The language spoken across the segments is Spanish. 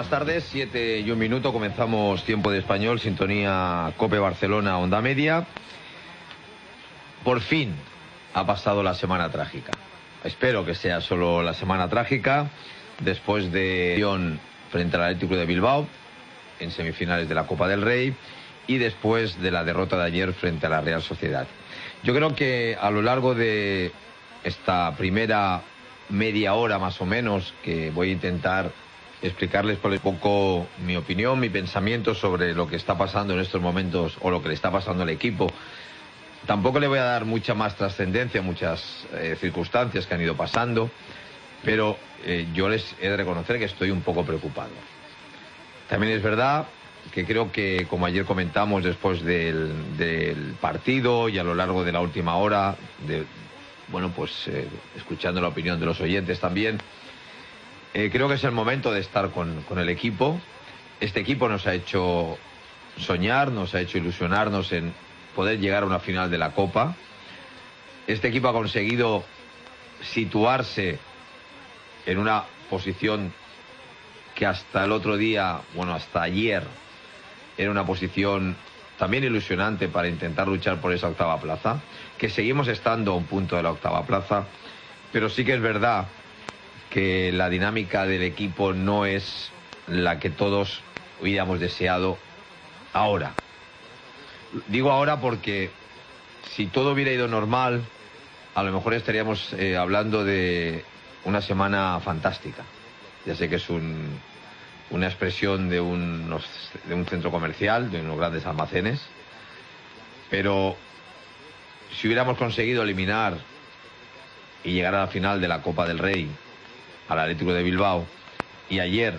buenas tardes, 7:01, comenzamos Tiempo de Español, sintonía COPE Barcelona, Onda Media. Por fin ha pasado la semana trágica. Espero que sea solo la semana trágica, después de frente al Atlético de Bilbao, en semifinales de la Copa del Rey, y después de la derrota de ayer frente a la Real Sociedad. Yo creo que a lo largo de esta primera media hora más o menos, que voy a intentar explicarles por un poco mi opinión, mi pensamiento sobre lo que está pasando en estos momentos o lo que le está pasando al equipo. Tampoco le voy a dar mucha más trascendencia a muchas circunstancias que han ido pasando, pero yo les he de reconocer que estoy un poco preocupado. También es verdad que creo que, como ayer comentamos después del partido y a lo largo de la última hora, escuchando la opinión de los oyentes también, creo que es el momento de estar con el equipo. Este equipo nos ha hecho soñar, nos ha hecho ilusionarnos en poder llegar a una final de la Copa. Este equipo ha conseguido situarse en una posición que hasta el otro día, hasta ayer, era una posición también ilusionante para intentar luchar por esa octava plaza, que seguimos estando a un punto de la octava plaza, pero sí que es verdad que la dinámica del equipo no es la que todos hubiéramos deseado ahora. Digo ahora porque si todo hubiera ido normal, a lo mejor estaríamos hablando de una semana fantástica. Ya sé que es una expresión de un centro comercial, de unos grandes almacenes, pero si hubiéramos conseguido eliminar y llegar a la final de la Copa del Rey al Atlético de Bilbao, y ayer,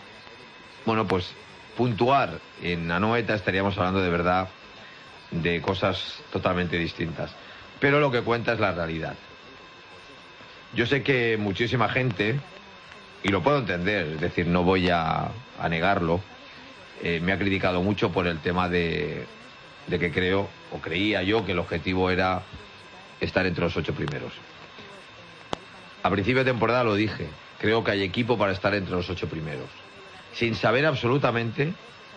puntuar en Anoeta, estaríamos hablando de verdad de cosas totalmente distintas. Pero lo que cuenta es la realidad. Yo sé que muchísima gente, y lo puedo entender, es decir, no voy a negarlo, me ha criticado mucho por el tema de que creía yo que el objetivo era estar entre los 8 primeros. A principio de temporada lo dije, creo que hay equipo para estar entre los 8 primeros, sin saber absolutamente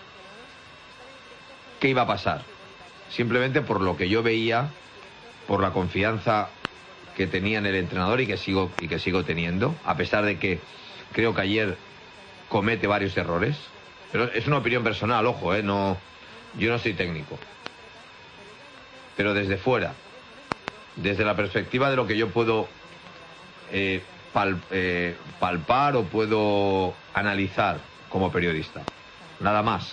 qué iba a pasar, simplemente por lo que yo veía, por la confianza que tenía en el entrenador y que sigo teniendo, a pesar de que creo que ayer comete varios errores. Pero es una opinión personal, ojo, yo no soy técnico. Pero desde fuera, desde la perspectiva de lo que yo puedo palpar o puedo analizar como periodista, nada más.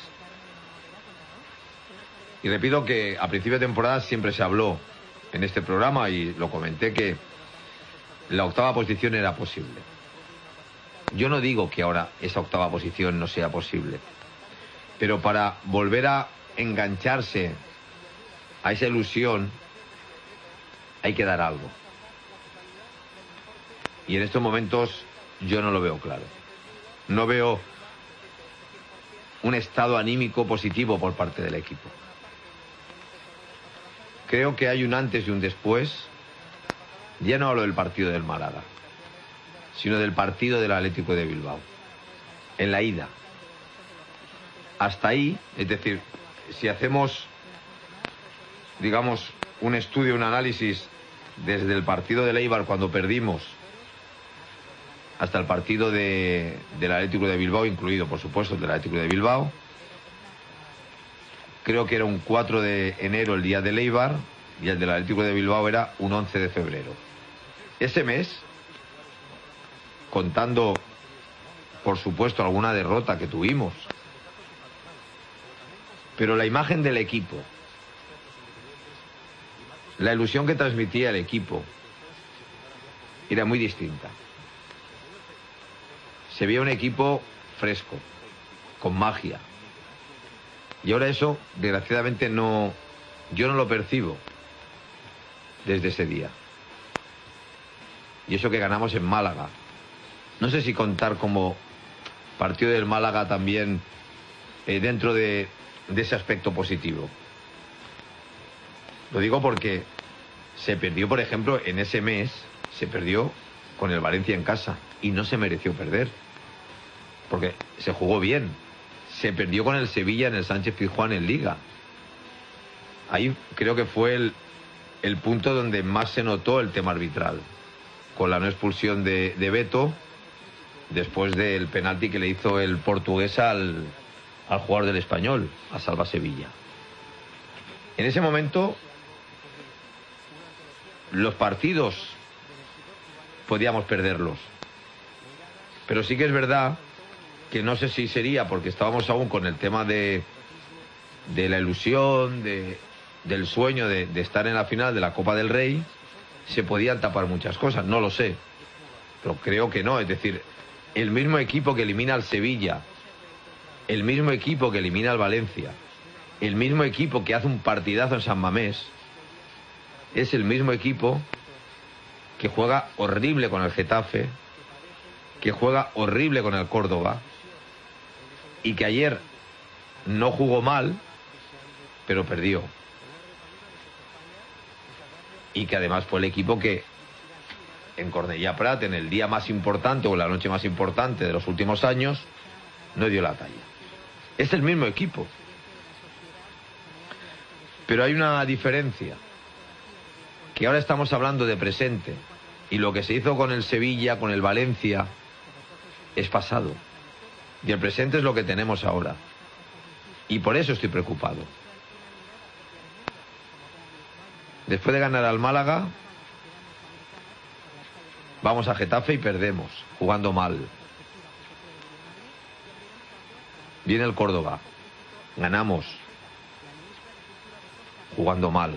Y repito que a principio de temporada siempre se habló en este programa, y lo comenté, que la octava posición era posible. Yo no digo que ahora esa octava posición no sea posible, pero para volver a engancharse a esa ilusión hay que dar algo. Y en estos momentos yo no lo veo claro. No veo un estado anímico positivo por parte del equipo. Creo que hay un antes y un después. Ya no hablo del partido del Málaga, sino del partido del Atlético de Bilbao, en la ida. Hasta ahí, es decir, si hacemos, digamos, un estudio, un análisis desde el partido del Eibar cuando perdimos hasta el partido del Atlético de Bilbao, incluido por supuesto el del Atlético de Bilbao, creo que era un 4 de enero el día del Eibar y el del Atlético de Bilbao era un 11 de febrero. Ese mes, contando por supuesto alguna derrota que tuvimos, pero la imagen del equipo, la ilusión que transmitía el equipo, era muy distinta. Se veía un equipo fresco, con magia. Y ahora eso, desgraciadamente, yo no lo percibo desde ese día. Y eso que ganamos en Málaga. No sé si contar como partido del Málaga también dentro de ese aspecto positivo. Lo digo porque se perdió, por ejemplo, en ese mes, se perdió con el Valencia en casa y no se mereció perder. porque se jugó bien. Se perdió con el Sevilla en el Sánchez-Pizjuán en Liga. Ahí creo que fue el punto donde más se notó el tema arbitral, con la no expulsión de Beto, después del penalti que le hizo el portugués al jugador del Español, a Salva Sevilla. En ese momento, los partidos podíamos perderlos. Pero sí que es verdad que no sé si sería porque estábamos aún con el tema de la ilusión, del sueño de estar en la final de la Copa del Rey, se podían tapar muchas cosas, no lo sé. Pero creo que no, es decir, el mismo equipo que elimina al Sevilla, el mismo equipo que elimina al Valencia, el mismo equipo que hace un partidazo en San Mamés, es el mismo equipo que juega horrible con el Getafe, que juega horrible con el Córdoba, y que ayer no jugó mal, pero perdió. Y que además fue el equipo que en Cornellà Prat, en el día más importante o la noche más importante de los últimos años, no dio la talla. Es el mismo equipo. Pero hay una diferencia, que ahora estamos hablando de presente, y lo que se hizo con el Sevilla, con el Valencia, es pasado. Y el presente es lo que tenemos ahora. Y por eso estoy preocupado. Después de ganar al Málaga, vamos a Getafe y perdemos, jugando mal. Viene el Córdoba, ganamos, jugando mal.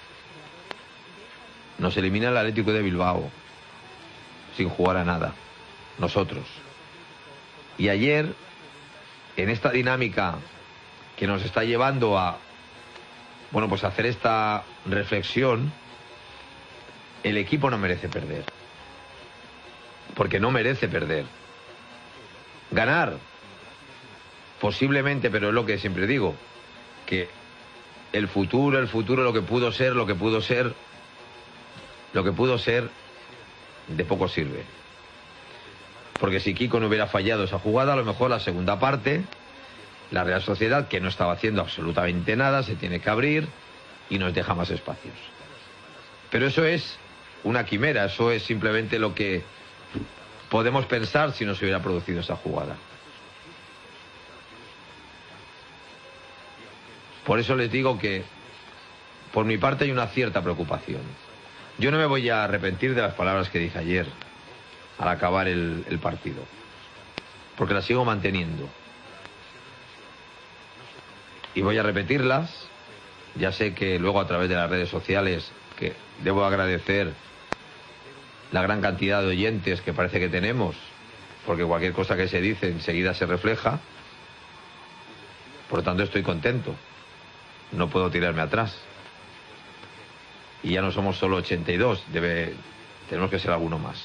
Nos elimina el Atlético de Bilbao, sin jugar a nada, nosotros. Y ayer, en esta dinámica que nos está llevando a, bueno, pues a hacer esta reflexión, el equipo no merece perder. Porque no merece perder. Ganar, posiblemente, pero es lo que siempre digo, que el futuro, lo que pudo ser, de poco sirve. Porque si Kiko no hubiera fallado esa jugada, a lo mejor la segunda parte, la Real Sociedad, que no estaba haciendo absolutamente nada, se tiene que abrir y nos deja más espacios. Pero eso es una quimera, eso es simplemente lo que podemos pensar si no se hubiera producido esa jugada. Por eso les digo que, por mi parte, hay una cierta preocupación. Yo no me voy a arrepentir de las palabras que dije ayer, al acabar el partido, porque las sigo manteniendo. Y voy a repetirlas. Ya sé que luego a través de las redes sociales, que debo agradecer la gran cantidad de oyentes que parece que tenemos, porque cualquier cosa que se dice enseguida se refleja. Por lo tanto, estoy contento. No puedo tirarme atrás. Y ya no somos solo 82, tenemos que ser alguno más.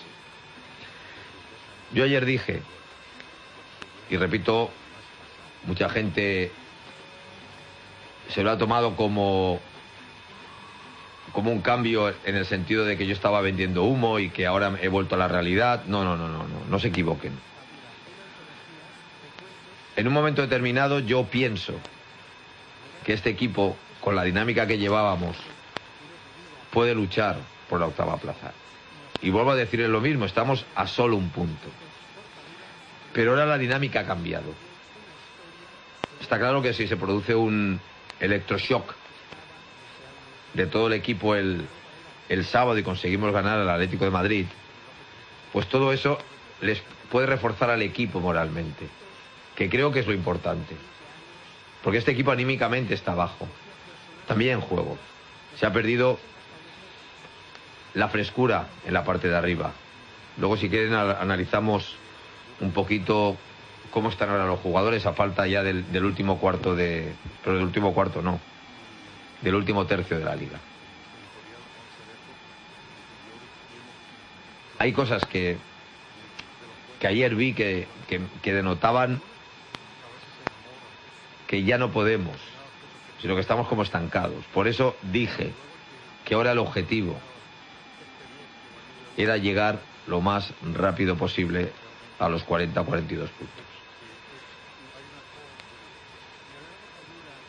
Yo ayer dije, y repito, mucha gente se lo ha tomado como un cambio en el sentido de que yo estaba vendiendo humo y que ahora he vuelto a la realidad. No se equivoquen. En un momento determinado yo pienso que este equipo, con la dinámica que llevábamos, puede luchar por la octava plaza. Y vuelvo a decirles lo mismo, estamos a solo un punto. Pero ahora la dinámica ha cambiado. Está claro que si se produce un electroshock de todo el equipo el sábado y conseguimos ganar al Atlético de Madrid, pues todo eso les puede reforzar al equipo moralmente, que creo que es lo importante. Porque este equipo anímicamente está bajo, también en juego. Se ha perdido la frescura en la parte de arriba. Luego, si quieren, analizamos un poquito cómo están ahora los jugadores a falta ya del último cuarto pero del último cuarto no, del último tercio de la liga. Hay cosas que ayer vi que denotaban que ya no podemos, sino que estamos como estancados. Por eso dije que ahora el objetivo era llegar lo más rápido posible a los 40 o 42 puntos.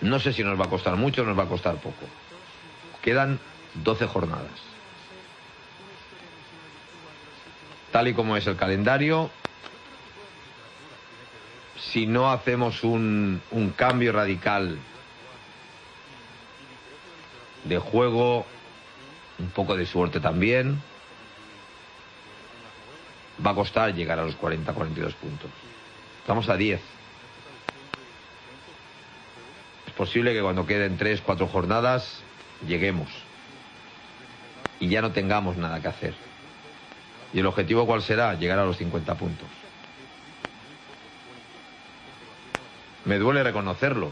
No sé si nos va a costar mucho o nos va a costar poco. Quedan 12 jornadas. Tal y como es el calendario, si no hacemos un cambio radical de juego, un poco de suerte también, va a costar llegar a los 40-42 puntos. Estamos a 10. Es posible que cuando queden 3-4 jornadas lleguemos y ya no tengamos nada que hacer. ¿Y el objetivo cuál será? Llegar a los 50 puntos. Me duele reconocerlo,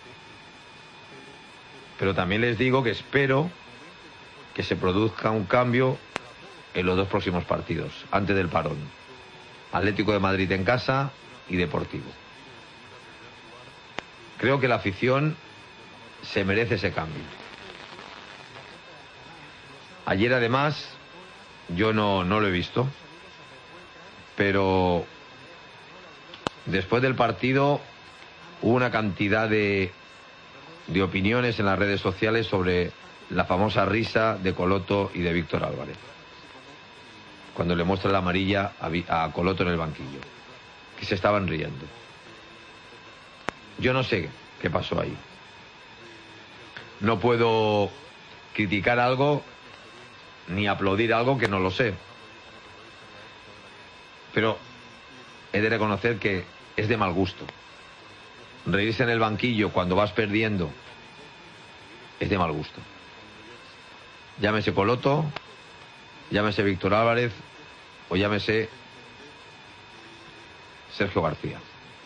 pero también les digo que espero que se produzca un cambio en los 2 próximos partidos, antes del parón. Atlético de Madrid en casa y Deportivo. Creo que la afición se merece ese cambio. Ayer además, yo no lo he visto, pero después del partido hubo una cantidad de opiniones en las redes sociales sobre la famosa risa de Coloto y de Víctor Álvarez, cuando le muestra la amarilla a Coloto en el banquillo, que se estaban riendo. Yo no sé qué pasó ahí. No puedo criticar algo ni aplaudir algo que no lo sé. Pero he de reconocer que es de mal gusto. Reírse en el banquillo cuando vas perdiendo es de mal gusto. Llámese Coloto, llámese Víctor Álvarez o llámese Sergio García.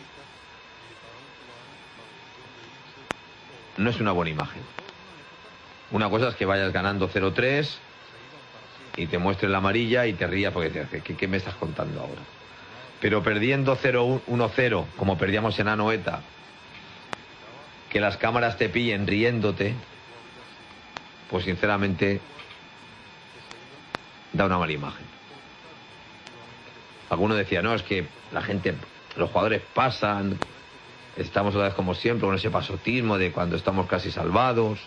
No es una buena imagen. Una cosa es que vayas ganando 0-3 y te muestres la amarilla y te rías porque te dices, ¿qué me estás contando ahora? Pero perdiendo 0-1-0, como perdíamos en Anoeta, que las cámaras te pillen riéndote, pues sinceramente da una mala imagen. Alguno decía, no, es que la gente, los jugadores pasan, estamos otra vez como siempre con ese pasotismo de cuando estamos casi salvados.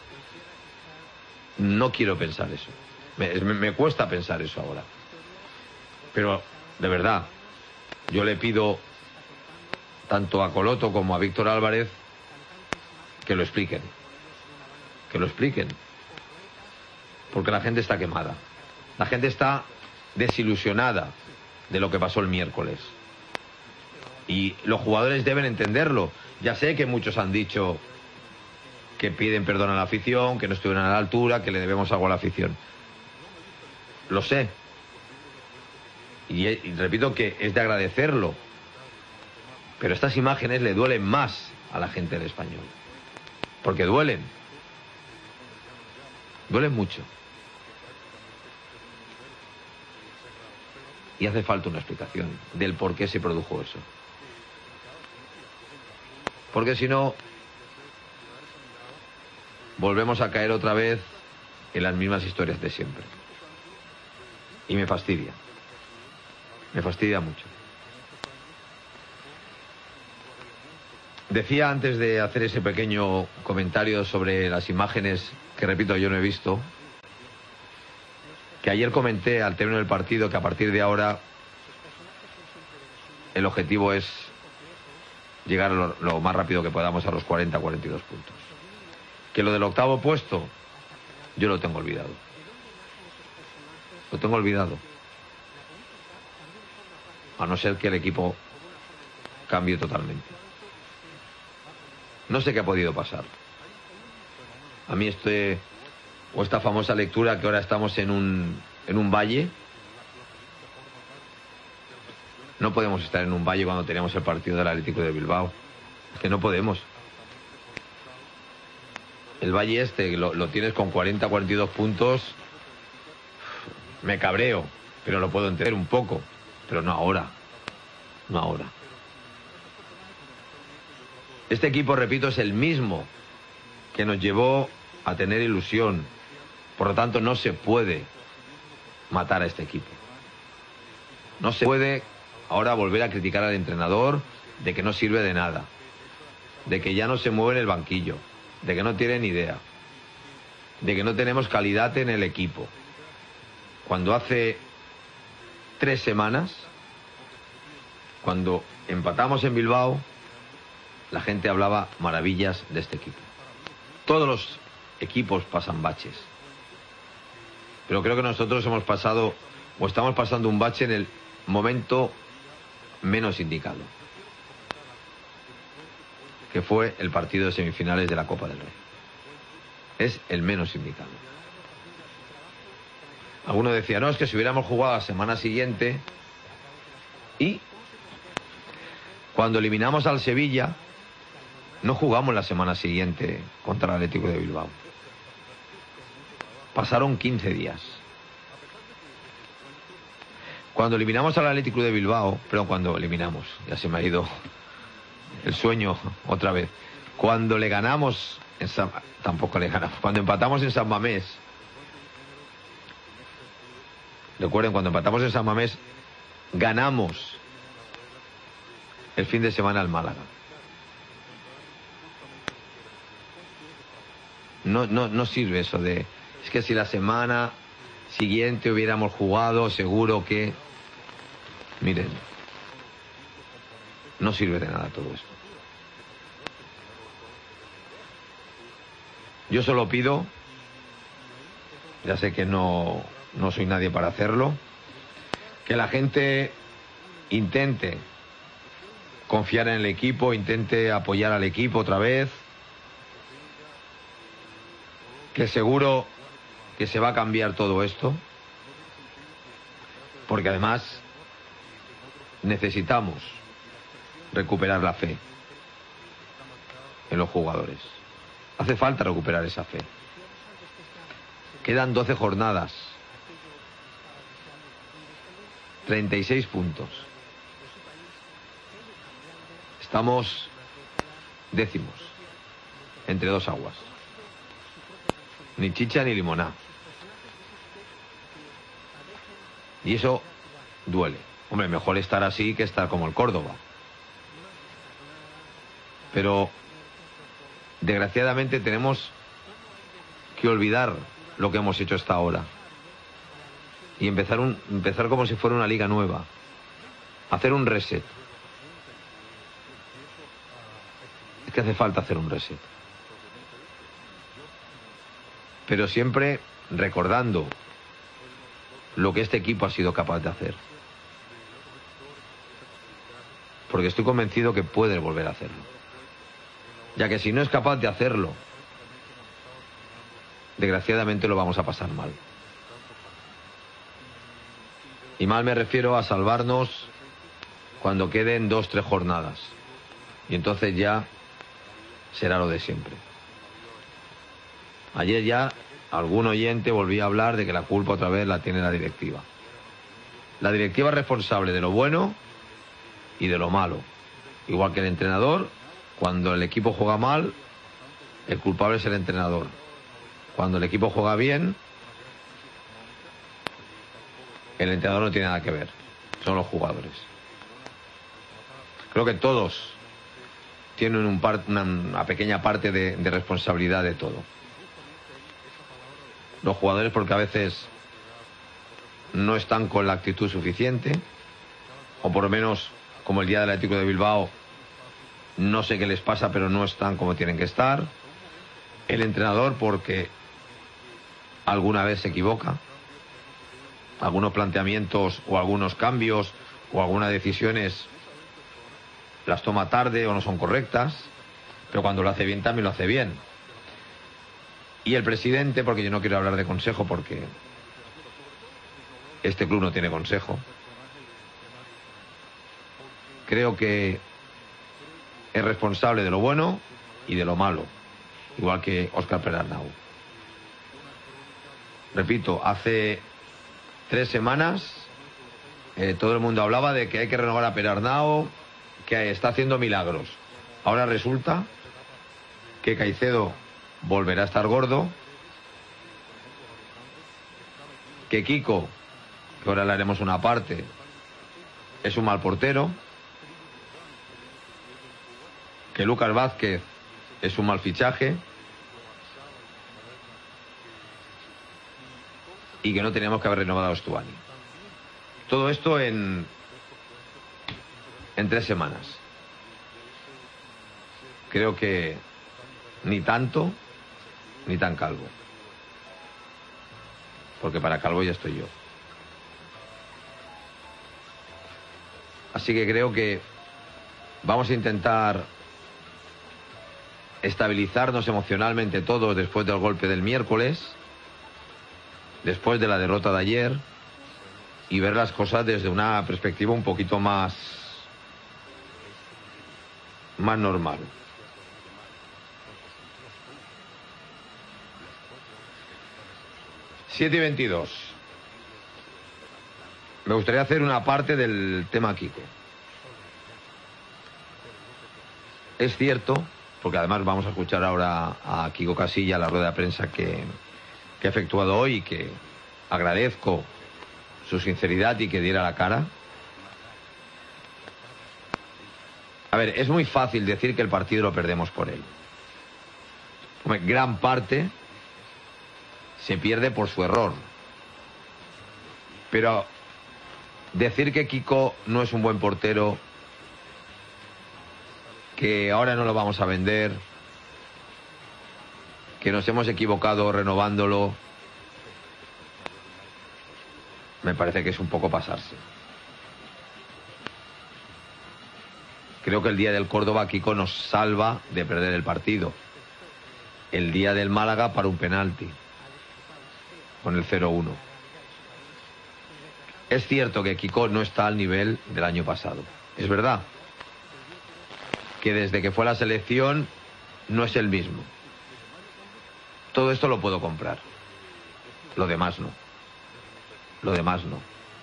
No quiero pensar eso. Me cuesta pensar eso ahora. Pero, de verdad, yo le pido tanto a Coloto como a Víctor Álvarez que lo expliquen. Que lo expliquen. Porque la gente está quemada. La gente está desilusionada de lo que pasó el miércoles. Y los jugadores deben entenderlo. Ya sé que muchos han dicho que piden perdón a la afición, que no estuvieron a la altura, que le debemos algo a la afición. Lo sé. Y repito que es de agradecerlo. Pero estas imágenes le duelen más a la gente del Español. Porque duelen. Duelen mucho. Y hace falta una explicación del por qué se produjo eso. Porque si no, volvemos a caer otra vez en las mismas historias de siempre. Y me fastidia. Me fastidia mucho. Decía antes de hacer ese pequeño comentario sobre las imágenes que, repito, yo no he visto, que ayer comenté al término del partido que a partir de ahora el objetivo es llegar lo más rápido que podamos a los 40-42 puntos. Que lo del octavo puesto, yo lo tengo olvidado. Lo tengo olvidado. A no ser que el equipo cambie totalmente. No sé qué ha podido pasar. A mí esta famosa lectura que ahora estamos en un valle. No podemos estar en un valle cuando tenemos el partido del Atlético de Bilbao. Es que no podemos. El valle lo tienes con 40-42 puntos. Me cabreo, pero lo puedo entender un poco. Pero no ahora. No ahora. Este equipo, repito, es el mismo que nos llevó a tener ilusión. Por lo tanto, no se puede matar a este equipo. No se puede ahora volver a criticar al entrenador de que no sirve de nada. de que ya no se mueve en el banquillo, de que no tienen idea, de que no tenemos calidad en el equipo. Cuando hace 3 semanas, cuando empatamos en Bilbao, la gente hablaba maravillas de este equipo. Todos los equipos pasan baches, pero creo que nosotros hemos pasado o estamos pasando un bache en el momento menos indicado, que fue el partido de semifinales de la Copa del Rey. Es el menos indicado. Alguno decía, no, es que si hubiéramos jugado la semana siguiente, y cuando eliminamos al Sevilla, no jugamos la semana siguiente contra el Atlético de Bilbao. Pasaron 15 días. Cuando eliminamos al Atlético de Bilbao, perdón, cuando eliminamos, ya se me ha ido el sueño otra vez. Cuando le ganamos, tampoco le ganamos, cuando empatamos en San Mamés, recuerden, cuando empatamos en San Mamés, ganamos el fin de semana al Málaga. No sirve eso de, es que si la semana siguiente hubiéramos jugado, seguro que... Miren, no sirve de nada todo esto. Yo solo pido, ya sé que no soy nadie para hacerlo, que la gente intente confiar en el equipo, intente apoyar al equipo otra vez, que seguro que se va a cambiar todo esto, porque además necesitamos recuperar la fe en los jugadores. Hace falta recuperar esa fe. Quedan 12 jornadas, 36 puntos. Estamos décimos, entre dos aguas. Ni chicha ni limoná. Y eso duele. Hombre, mejor estar así que estar como el Córdoba. Pero desgraciadamente tenemos que olvidar lo que hemos hecho hasta ahora y empezar como si fuera una liga nueva, hacer un reset. Es que hace falta hacer un reset, pero siempre recordando lo que este equipo ha sido capaz de hacer, porque estoy convencido que puede volver a hacerlo, ya que si no es capaz de hacerlo, desgraciadamente lo vamos a pasar mal. Y mal me refiero a salvarnos cuando queden 2-3 jornadas, y entonces ya será lo de siempre. Ayer ya algún oyente volvía a hablar de que la culpa otra vez la tiene la directiva. La directiva es responsable de lo bueno y de lo malo. Igual que el entrenador, cuando el equipo juega mal, el culpable es el entrenador. Cuando el equipo juega bien, el entrenador no tiene nada que ver. Son los jugadores. Creo que todos tienen una pequeña parte de responsabilidad de todo. Los jugadores, porque a veces no están con la actitud suficiente, o por lo menos como el día del Atlético de Bilbao, no sé qué les pasa, pero no están como tienen que estar. El entrenador, porque alguna vez se equivoca, algunos planteamientos o algunos cambios o algunas decisiones las toma tarde o no son correctas, pero cuando lo hace bien también lo hace bien. Y el presidente, porque yo no quiero hablar de consejo porque este club no tiene consejo, creo que es responsable de lo bueno y de lo malo, igual que Óscar Pérez Arnau. Repito, hace 3 semanas todo el mundo hablaba de que hay que renovar a Pérez Arnau, que está haciendo milagros. Ahora resulta que Caicedo volverá a estar gordo, que Kiko, que ahora le haremos una parte, es un mal portero, que Lucas Vázquez es un mal fichaje y que no teníamos que haber renovado a Stuani. Todo esto en 3 semanas. Creo que ni tanto ni tan calvo. Porque para calvo ya estoy yo. Así que creo que vamos a intentar estabilizarnos emocionalmente todos después del golpe del miércoles, después de la derrota de ayer, y ver las cosas desde una perspectiva un poquito más normal. Siete y 22. Me gustaría hacer una parte del tema Kiko. Es cierto, porque además vamos a escuchar ahora a Kiko Casilla, la rueda de prensa que ha efectuado hoy, y que agradezco su sinceridad y que diera la cara. A ver, es muy fácil decir que el partido lo perdemos por él. Hombre, gran parte se pierde por su error. Pero decir que Kiko no es un buen portero, que ahora no lo vamos a vender, que nos hemos equivocado renovándolo, me parece que es un poco pasarse. Creo que el día del Córdoba Kiko nos salva de perder el partido. El día del Málaga para un penalti, con el 0-1. Es cierto que Kiko no está al nivel del año pasado. Es verdad que desde que fue a la selección no es el mismo. Todo esto lo puedo comprar. Lo demás no. Lo demás no.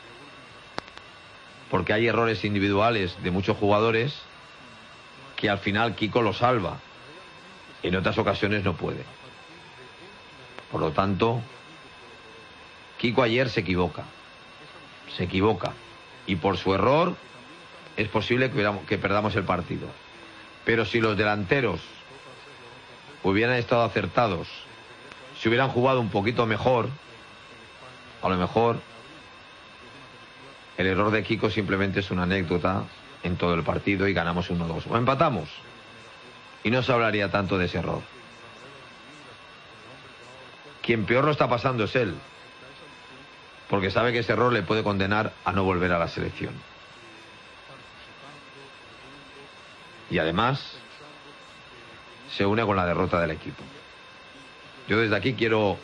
Porque hay errores individuales de muchos jugadores que al final Kiko lo salva. En otras ocasiones no puede. Por lo tanto, Kiko ayer se equivoca. Se equivoca. Y por su error es posible que perdamos el partido. Pero si los delanteros hubieran estado acertados, si hubieran jugado un poquito mejor, a lo mejor el error de Kiko simplemente es una anécdota en todo el partido y ganamos 1-2. O empatamos. Y no se hablaría tanto de ese error. Quien peor lo está pasando es él. Porque sabe que ese error le puede condenar a no volver a la selección. Y además se une con la derrota del equipo. Yo desde aquí quiero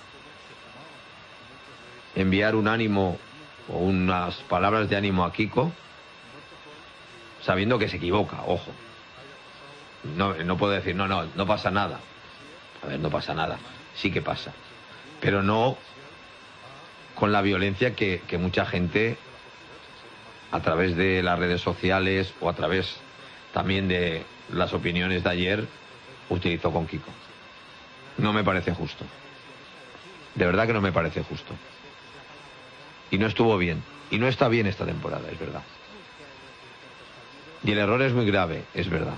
enviar un ánimo o unas palabras de ánimo a Kiko, sabiendo que se equivoca, ojo. No puedo decir, no pasa nada. A ver, no pasa nada. Sí que pasa. Pero no con la violencia que mucha gente, a través de las redes sociales o a través también de las opiniones de ayer, utilizó con Kiko. No me parece justo. De verdad que no me parece justo. Y no estuvo bien. Y no está bien esta temporada, es verdad. Y el error es muy grave, es verdad.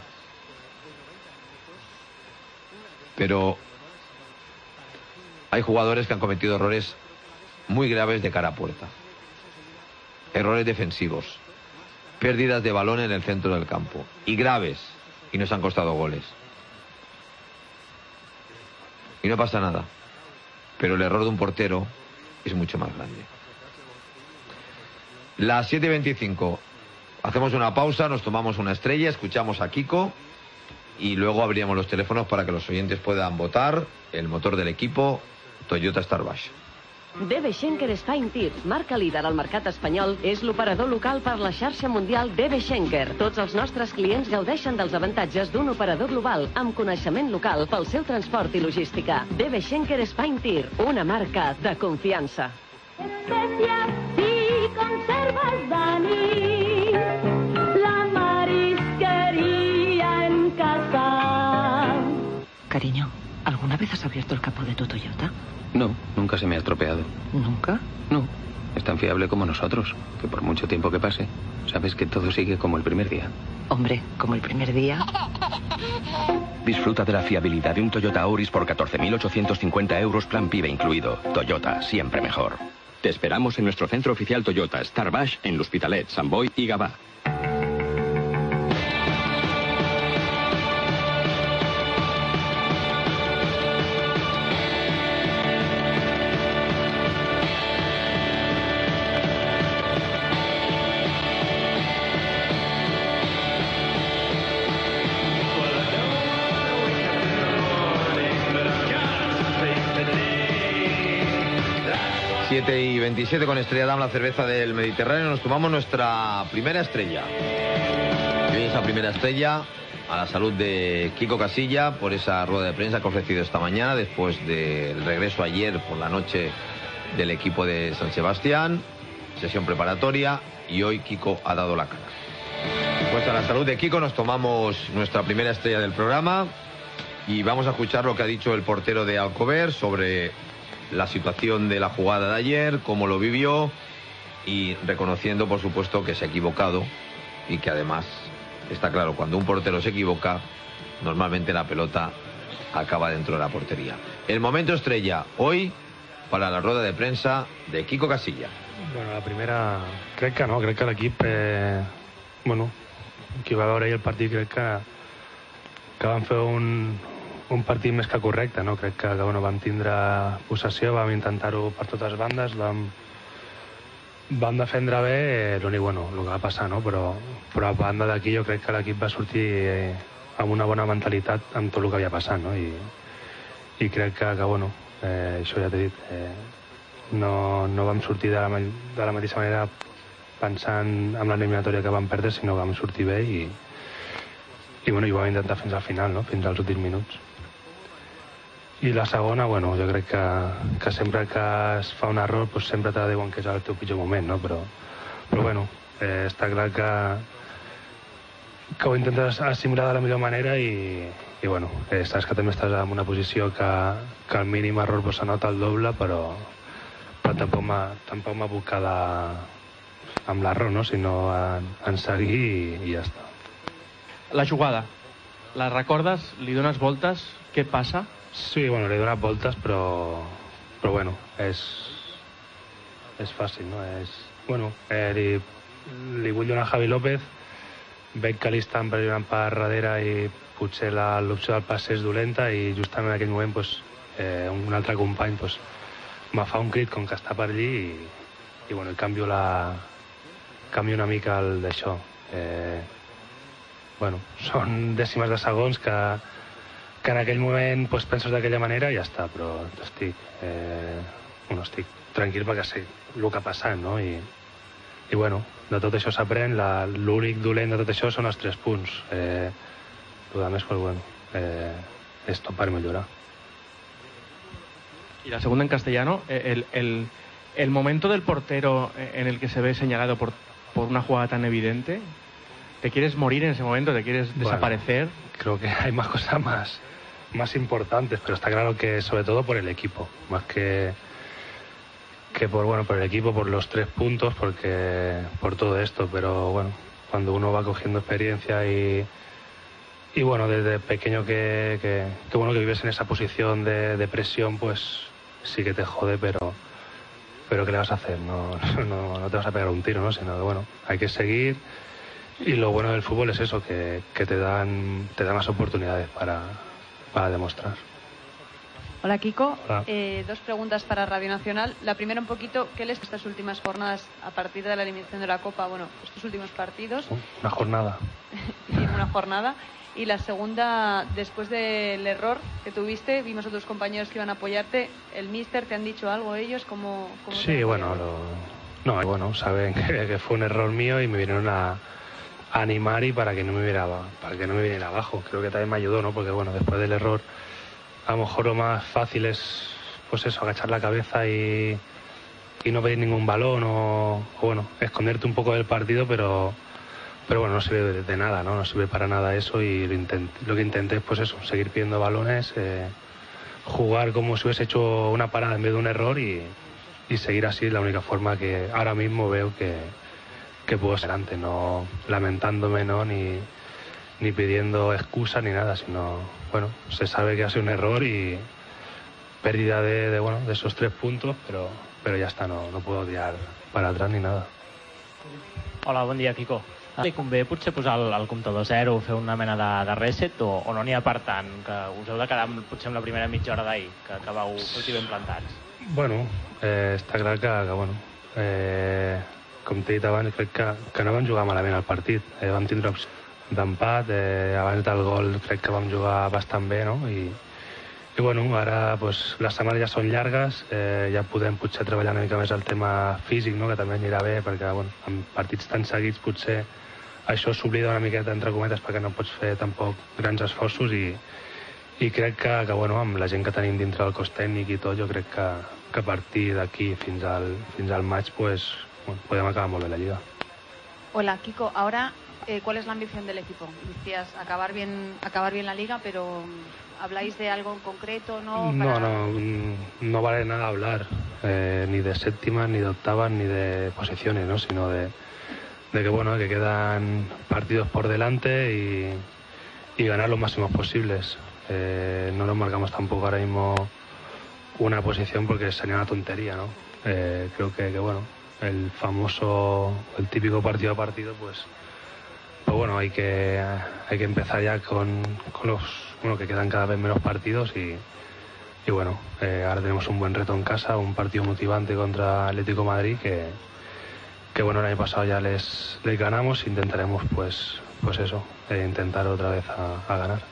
Pero hay jugadores que han cometido errores muy graves de cara a puerta. Errores defensivos. Pérdidas de balón en el centro del campo. Y graves. Y nos han costado goles. Y no pasa nada. Pero el error de un portero es mucho más grande. Las 7:25. Hacemos una pausa, nos tomamos una estrella, escuchamos a Kiko y luego abriremos los teléfonos para que los oyentes puedan votar el motor del equipo Toyota Starbash. DB Schenker Spine Tir, marca líder al mercat espanyol, és l'operador local per la xarxa mundial DB Schenker. Tots els nostres clients gaudeixen dels avantatges d'un operador global amb coneixement local pel seu transport i logística. DB Schenker Spine Tir, una marca de confiança. Especias y conservas Dani, la marisquería en casa. Cariño, ¿alguna vez has abierto el capó de tu Toyota? No, nunca se me ha estropeado. ¿Nunca? No, es tan fiable como nosotros, que por mucho tiempo que pase, sabes que todo sigue como el primer día. Hombre, como el primer día. Disfruta de la fiabilidad de un Toyota Auris por 14.850 euros, plan PIB incluido. Toyota, siempre mejor. Te esperamos en nuestro centro oficial Toyota, Star Baix, en l'Hospitalet, Sant Boi y Gavà. Y 27 con Estrella Damm, la cerveza del Mediterráneo. Nos tomamos nuestra primera estrella. Y hoy esa primera estrella a la salud de Quico Casilla por esa rueda de prensa que ha ofrecido esta mañana después del regreso ayer por la noche del equipo de San Sebastián, sesión preparatoria, y hoy Quico ha dado la cara. Pues a la salud de Quico nos tomamos nuestra primera estrella del programa y vamos a escuchar lo que ha dicho el portero de Alcover sobre la situación de la jugada de ayer, cómo lo vivió, y reconociendo, por supuesto, que se ha equivocado y que además está claro, cuando un portero se equivoca, normalmente la pelota acaba dentro de la portería. El momento estrella hoy para la rueda de prensa de Quico Casilla. Bueno, la primera, crec que l'equip, qui va veure ahir el partit, crec que van fer un partit més que correcte, no? Crec que vam tindre possessió, vam intentar-ho per totes bandes, vam defendre bé, l'únic, el que va passar, no? Però a banda d'aquí jo crec que l'equip va sortir amb una bona mentalitat amb tot el que havia passat, no? I crec que això ja t'he dit, no vam sortir de la mateixa manera pensant en l'eliminatòria que vam perdre, sinó que vam sortir bé i ho vam intentar fins al final, no? Fins als últims minuts. I la segona, jo crec que sempre que es fa un error sempre te diuen que és el teu pitjor moment, no? Però està clar que ho intentes assimilar de la millor manera i saps que també estàs en una posició que el mínim error s'anota el doble, però tampoc m'ha puc quedar amb l'error, no? Sinó en seguir i ja està. La jugada, la recordes? Li dones voltes? Què passa? Sí, li he donat voltes, però és fàcil, no? Li vull donar a Javi López, veig que li estan pressionant per darrere i potser l'opció del pas és dolenta i justament en aquell moment un altre company me fa un crit com que està per allí i canvio una mica el d'això. Són dècimes de segons que en aquell moment penses d'aquella manera i ja està, però estic tranquil perquè sé el que ha passat, no? I de tot això s'aprèn, l'únic dolent de tot això són els 3 punts. Lo demás, es tot per millorar. Y la segunda en castellano, el momento del portero en el que se ve señalado por una jugada tan evidente, ¿te quieres morir en ese momento? ¿Te quieres desaparecer? Creo que hay más cosas más importantes, pero está claro que sobre todo por el equipo, más que por el equipo, por los 3 puntos, por todo esto, pero cuando uno va cogiendo experiencia y desde pequeño que vives en esa posición de presión, sí que te jode, pero ¿qué le vas a hacer? No te vas a pegar un tiro, ¿no? Sino que hay que seguir, y lo bueno del fútbol es eso, que te dan las oportunidades para demostrar. Hola, Quico. Hola. 2 preguntas para Radio Nacional. La primera, un poquito, ¿qué les estas últimas jornadas a partir de la eliminación de la Copa? Estos últimos partidos. Una jornada. Sí, una jornada. Y la segunda, después del error que tuviste, vimos a tus compañeros que iban a apoyarte. ¿El míster te han dicho algo ellos? ¿Cómo sí, saben que fue un error mío y me vinieron a animar y para que no me viniera abajo. Creo que también me ayudó, ¿no? Porque después del error, a lo mejor lo más fácil es agachar la cabeza y no pedir ningún balón o esconderte un poco del partido, pero no sirve de nada, ¿no? No sirve para nada eso, y lo que intenté es seguir pidiendo balones, jugar como si hubiese hecho una parada en vez de un error y seguir así. La única forma que ahora mismo veo que puedo ser antes, no lamentándome, ¿no? ni ni pidiendo excusas ni nada, sino, bueno, se sabe que ha sido un error y pérdida de esos 3 puntos, pero ya està, no puedo tirar para atrás ni nada. Hola, bon dia, Quico. Li convé potser posar el comptador 0, fer una mena de reset, o no n'hi ha per tant, que us heu de quedar potser amb la primera mitja hora d'ahir, que vau sortir ben plantats? Bueno, està clar que com t'he dit abans, crec que no vam jugar malament el partit. Vam tindre opció d'empat, abans del gol crec que vam jugar bastant bé, no? I bueno, ara pues, les setmanes ja són llargues, ja podem potser treballar una mica més el tema físic, no? Que també anirà bé, perquè bueno, en partits tan seguits potser això s'oblida una miqueta, entre cometes, perquè no pots fer tampoc grans esforços i crec que bueno, amb la gent que tenim dintre del cos tècnic i tot, jo crec que a partir d'aquí fins al maig pues, bueno, podem acabar molt bé la Lliga. Hola, Quico, ahora ¿cuál es la ambición del equipo? Decías acabar bien la Liga, pero ¿habláis de algo en concreto? No, no vale nada hablar, ni de séptimas, ni de octavas, ni de posiciones, ¿no? Sino de que bueno, que quedan partidos por delante y ganar los máximos posibles. No nos marcamos tampoco ahora mismo una posición porque sería una tontería, ¿no? Creo que bueno, el típico partido a partido, pues bueno, hay que empezar ya con los que quedan cada vez menos partidos y bueno, ahora tenemos un buen reto en casa, un partido motivante contra Atlético Madrid que bueno, el año pasado ya les ganamos, intentaremos pues eso, intentar otra vez a ganar.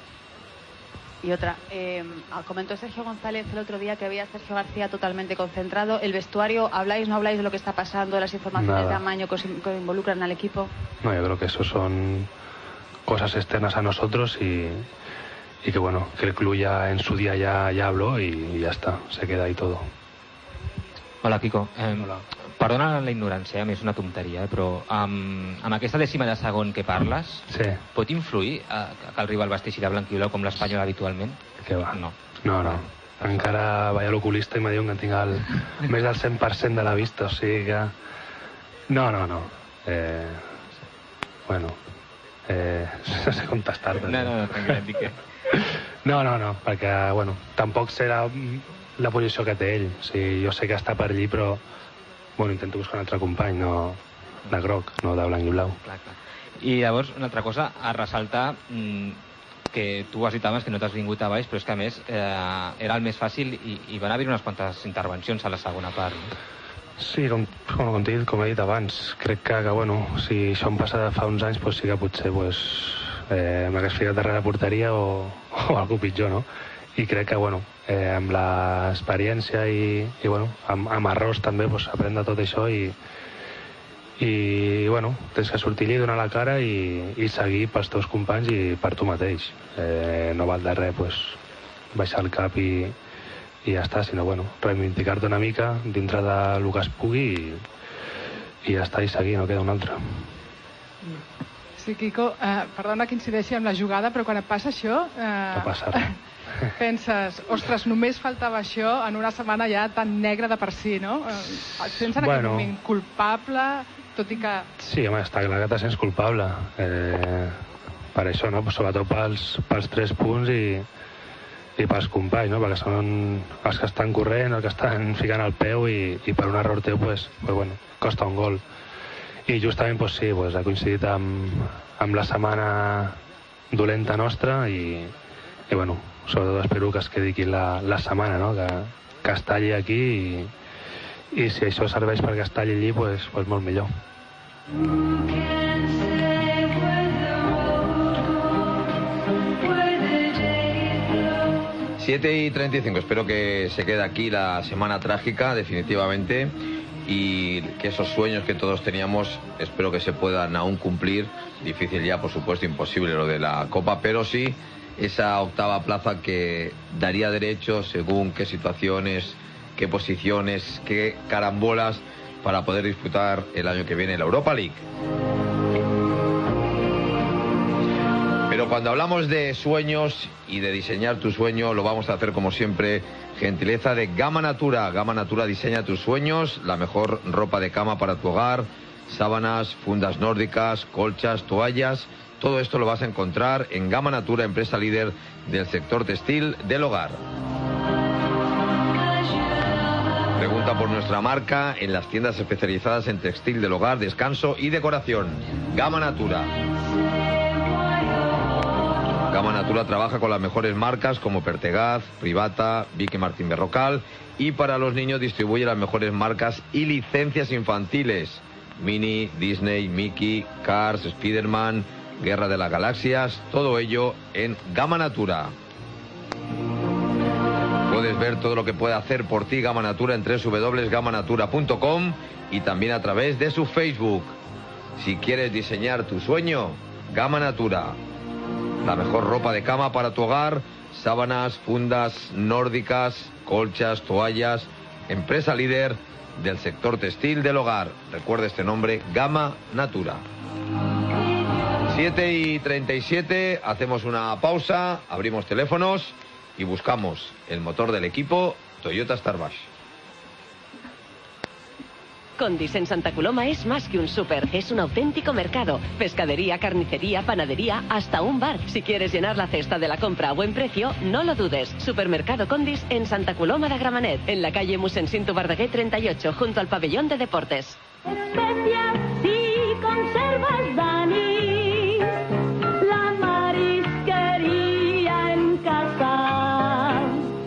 Y otra, comentó Sergio González el otro día que había Sergio García totalmente concentrado. ¿El vestuario, habláis, no habláis de lo que está pasando, de las informaciones de amaño que involucran al equipo? No, yo creo que eso son cosas externas a nosotros y que bueno, que el club ya en su día ya habló y ya está, se queda ahí todo. Hola, Quico. Hola. Perdona la ignorància, a mi és una tonteria, però amb aquesta dècima de segon que parles, sí, pot influir que el rival vesteixi de blanc i blau com l'Espanyol habitualment? Que va. No. Encara vaig a l'oculista i me diuen que tinc més del 100% de la vista, o sigui que... No. Bueno, no sé contestar-te. No, tranquil·la, dic que... No, perquè, bueno, tampoc serà la posició que té ell. O sigui, jo sé que està per allí, però bueno, intento buscar un altre company, no de groc, no de blanc i blau. Clar. I llavors, una altra cosa, a ressaltar que tu has dit abans que no t'has vingut a baix, però és que a més era el més fàcil i van haver unes quantes intervencions a la segona part. Sí, com he dit abans, crec que bueno, si això em passa fa uns anys, pues sí que potser m'hagués ficat darrere la porteria o algú pitjor, no? I crec que, bueno, amb l'experiència i bueno, amb errors també, pues, aprèn de tot això i bueno, tens que sortir allí, donar la cara i seguir pels teus companys i per tu mateix. No val de res, pues, baixar el cap i ja està, sinó, bueno, reivindicar-te una mica dintre del que es pugui i ja està, i seguir, no queda un altre. Sí, Quico, perdona que incideixi amb la jugada, però quan et passa això... No passa res. Penses, ostres, només faltava això en una setmana ja tan negra de per si, no? Et sents en aquell moment culpable, tot i que... Sí, home, està clar que te sents culpable. Per això, no? Sobretot pels 3 punts i pels companys, no? Perquè són els que estan corrent, els que estan ficant el peu i per un error teu, pues bueno, costa un gol. I justament, pues sí, ha coincidit amb la setmana dolenta nostra i bueno, sobretot espero que es quedi aquí la setmana, no? Que es talli aquí i si això serveix perquè es talli allí, pues molt millor. 7:35, espero que se quede aquí la semana trágica, definitivamente, y que esos sueños que todos teníamos, espero que se puedan aún cumplir. Difícil ya, por supuesto, imposible lo de la Copa, pero sí esa octava plaza que daría derecho, según qué situaciones, qué posiciones, qué carambolas, para poder disputar el año que viene la Europa League. Pero cuando hablamos de sueños y de diseñar tu sueño, lo vamos a hacer como siempre, gentileza de Gama Natura. Gama Natura diseña tus sueños, la mejor ropa de cama para tu hogar, sábanas, fundas nórdicas, colchas, toallas Todo esto lo vas a encontrar en Gama Natura, empresa líder del sector textil del hogar. Pregunta por nuestra marca en las tiendas especializadas en textil del hogar, descanso y decoración. Gama Natura. Gama Natura trabaja con las mejores marcas como Pertegaz, Privata, Vicky Martín Berrocal, y para los niños distribuye las mejores marcas y licencias infantiles. Mini, Disney, Mickey, Cars, Spiderman, Guerra de las Galaxias, todo ello en Gama Natura. Puedes ver todo lo que puede hacer por ti Gama Natura en www.gamanatura.com y también a través de su Facebook. Si quieres diseñar tu sueño, Gama Natura. La mejor ropa de cama para tu hogar, sábanas, fundas nórdicas, colchas, toallas, empresa líder del sector textil del hogar. Recuerda este nombre, Gama Natura. 7:37, hacemos una pausa, abrimos teléfonos y buscamos el motor del equipo Toyota Starbash. Condis en Santa Coloma es más que un súper, es un auténtico mercado. Pescadería, carnicería, panadería, hasta un bar. Si quieres llenar la cesta de la compra a buen precio, no lo dudes. Supermercado Condis en Santa Coloma de Gramenet, en la calle Mossèn Cinto Verdaguer 38, junto al pabellón de deportes. Especias y conservas Dani, la marisquería en casa.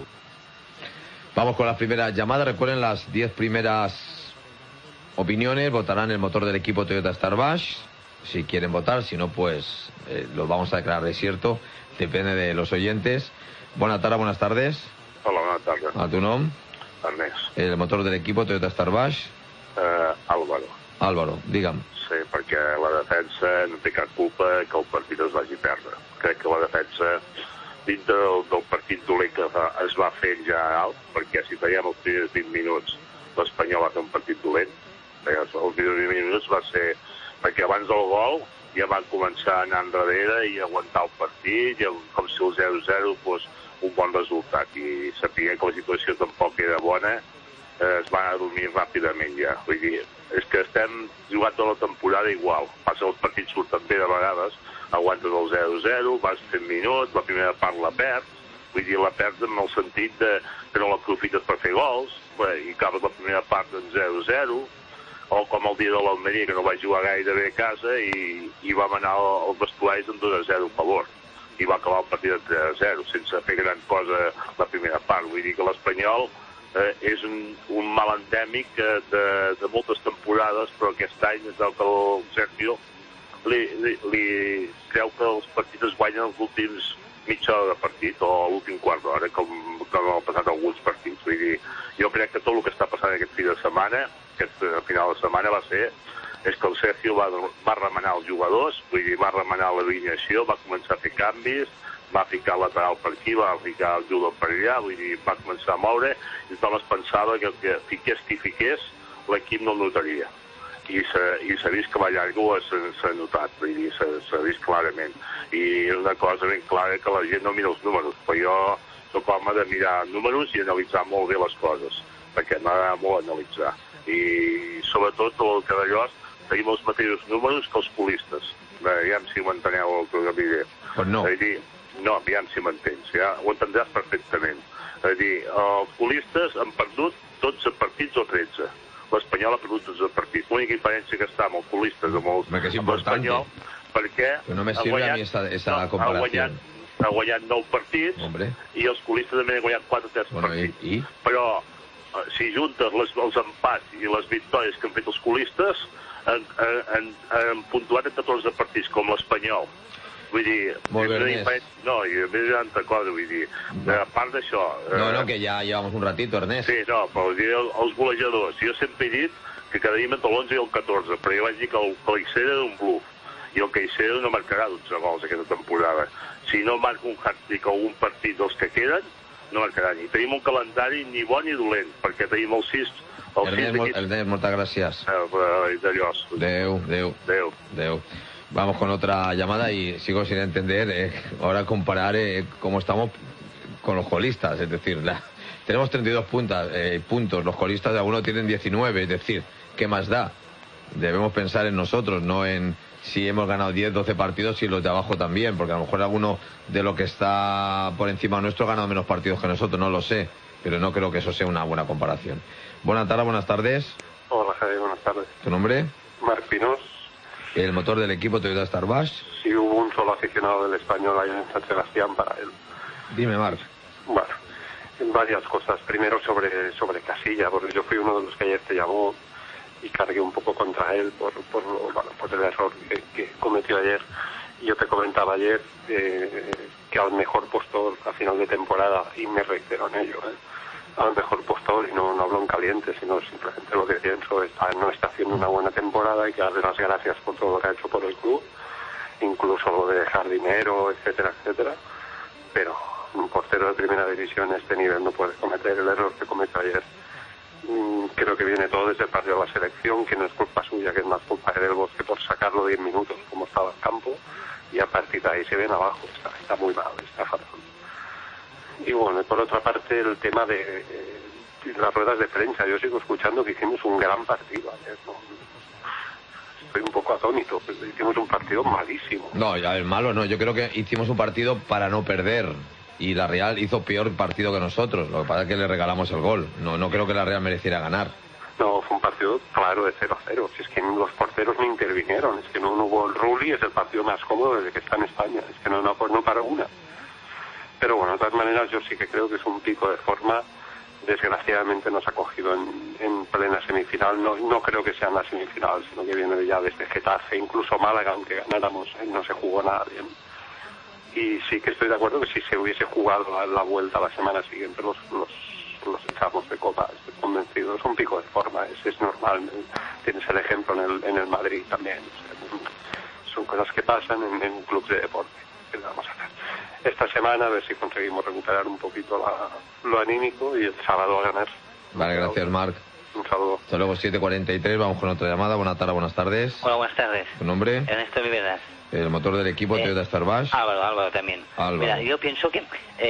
Vamos con las primeras llamadas. Recuerden las 10 primeras opiniones, votarán el motor del equipo Toyota Starbash. Si quieren votar, si no, pues los vamos a declarar desierto. Depende de los oyentes. Buenas tardes. Hola, buenas tardes. ¿A tu nombre? Ernest. El motor del equipo Toyota Starbash? Álvaro. Álvaro, digue'm. Sí, perquè la defensa no té cap culpa que el partit es vagi a perdre. Crec que la defensa, dintre del partit dolent que es va fent ja alt, perquè si veiem els primers 20 minuts, l'Espanyol va fer un partit dolent. Els primers 20 minuts va ser perquè abans del gol ja van començar a anar enrere i aguantar el partit, i com si el 0-0 fos un bon resultat, i sapiguem que la situació tampoc era bona, es van adormir ràpidament ja. Vull dir, és que estem jugant tota la temporada igual. Passa els partits surten bé de vegades, aguantes el 0-0, vas fent minuts, la primera part la perds, vull dir, la perds en el sentit que no l'aprofites per fer gols, i acabes la primera part en 0-0, o com el dia de l'Almeria, que no va jugar gaire bé a casa i vam anar als vestuaris amb 2-0 a favor, i va acabar el partit en 3-0, sense fer gran cosa la primera part. Vull dir que l'Espanyol és un mal endèmic de moltes temporades, però aquest any és el que el Sergio li creu que els partits es guanyen els últims mitja hora de partit o l'últim quart d'hora, com ha passat alguns partits. Vull dir, jo crec que tot el que està passant aquest fi de setmana, aquest final de setmana, és que el Sergio va remenar els jugadors, vull dir, va remenar l'alineació, va començar a fer canvis, va ficar el lateral per aquí, va ficar el jugador per allà, vull dir, va començar a moure, i tothom es pensava que fiqués qui fiqués, l'equip no el notaria. I s'ha vist que la llarga s'ha notat, vull dir, s'ha vist clarament. I és una cosa ben clara que la gent no mira els números, però jo soc home de mirar números i analitzar molt bé les coses, perquè m'agrada molt analitzar. I sobretot el que d'allò tenim els mateixos números que els colistes. Aviam si m'enteneu el que diré. Pues no. No, aviam si m'entens, ja ho entendràs perfectament. És a dir, els colistes han perdut 12 partits o 13. L'Espanyol ha perdut 12 partits. L'única diferència que està amb els colistes, amb l'Espanyol, perquè no me sirve a mí esa comparación. Ha guanyat 9 partits, i els colistes també han guanyat 4 o 3 partits. Però si juntes els empats i les victòries que han fet els colistes, han puntuat en 14 partits, com l'Espanyol. Vull dir, no, i a més hi ha altra cosa, vull dir, a part d'això... No, que ja llevamos un ratito, Ernest. Sí, no, però els golejadors, jo sempre he dit que quedaríem entre l'11 i el 14, però jo vaig dir que el Caicedo era un bluff, i el Caicedo no marcarà 12 gols aquesta temporada. Si no marca un hat-trick o un partit dels que queden, no marcarà ni. Tenim un calendari ni bo ni dolent, perquè tenim el 6... Ernest, moltes gràcies. Adeu. Vamos con otra llamada y sigo sin entender ahora comparar cómo estamos con los colistas. Es decir, tenemos 32 puntos, los colistas de algunos tienen 19, es decir, ¿qué más da? Debemos pensar en nosotros, no en si hemos ganado 10, 12 partidos y los de abajo también, porque a lo mejor alguno de lo que está por encima nuestro ha ganado menos partidos que nosotros, no lo sé, pero no creo que eso sea una buena comparación. Buenas tardes. Hola, Javier, buenas tardes. ¿Tu nombre? Marc Pinós. ¿El motor del equipo Toyota Starbash? Sí, hubo un solo aficionado del Español ahí en San Sebastián para él. Dime, Marc. Bueno, varias cosas. Primero sobre Casilla, porque yo fui uno de los que ayer te llamó y cargué un poco contra él por el error que cometió ayer. Y yo te comentaba ayer que al mejor postor a final de temporada, y me reitero en ello, al mejor postor, y no hablo en caliente, sino simplemente lo que pienso, no está haciendo una buena temporada, y que darle las gracias por todo lo que ha hecho por el club, incluso lo de dejar dinero, etcétera, etcétera. Pero un portero de primera división a este nivel no puede cometer el error que cometió ayer. Creo que viene todo desde el partido de la selección, que no es culpa suya, que es más culpa de Del Bosque por sacarlo 10 minutos como estaba en campo, y a partir de ahí se ven abajo. Está muy mal, está fatal. Y bueno, y por otra parte el tema de las ruedas de prensa. Yo sigo escuchando que hicimos un gran partido ayer, ¿no? Estoy un poco atónito, pues hicimos un partido malísimo. No, ya el malo no, yo creo que hicimos un partido para no perder. Y la Real hizo peor partido que nosotros. Lo que pasa es que le regalamos el gol. No creo que la Real mereciera ganar. No, fue un partido claro de 0-0. Si es que los porteros no intervinieron. Es que no hubo el Rulli, es el partido más cómodo desde que está en España. Es que no para una. Pero bueno, de todas maneras yo sí que creo que es un pico de forma. Desgraciadamente nos ha cogido en plena semifinal. No creo que sea en la semifinal, sino que viene ya desde Getafe, incluso Málaga, aunque ganáramos, no se jugó nada bien. Y sí que estoy de acuerdo que si se hubiese jugado la vuelta la semana siguiente los echamos de copa, estoy convencido. Es un pico de forma, es normal. Tienes el ejemplo en el Madrid también. O sea, son cosas que pasan en un club de deporte. ¿Qué le vamos a hacer? Esta semana a ver si conseguimos recuperar un poquito lo anímico, y el sábado a ganar. Vale, gracias, Marc. Un saludo. Hasta luego, 7:43, vamos con otra llamada. Buenas tardes. Hola, buenas tardes. ¿Tu nombre? Ernesto Viveras. El motor del equipo Toyota Starbash. Álvaro también. Álvaro. Mira, yo pienso que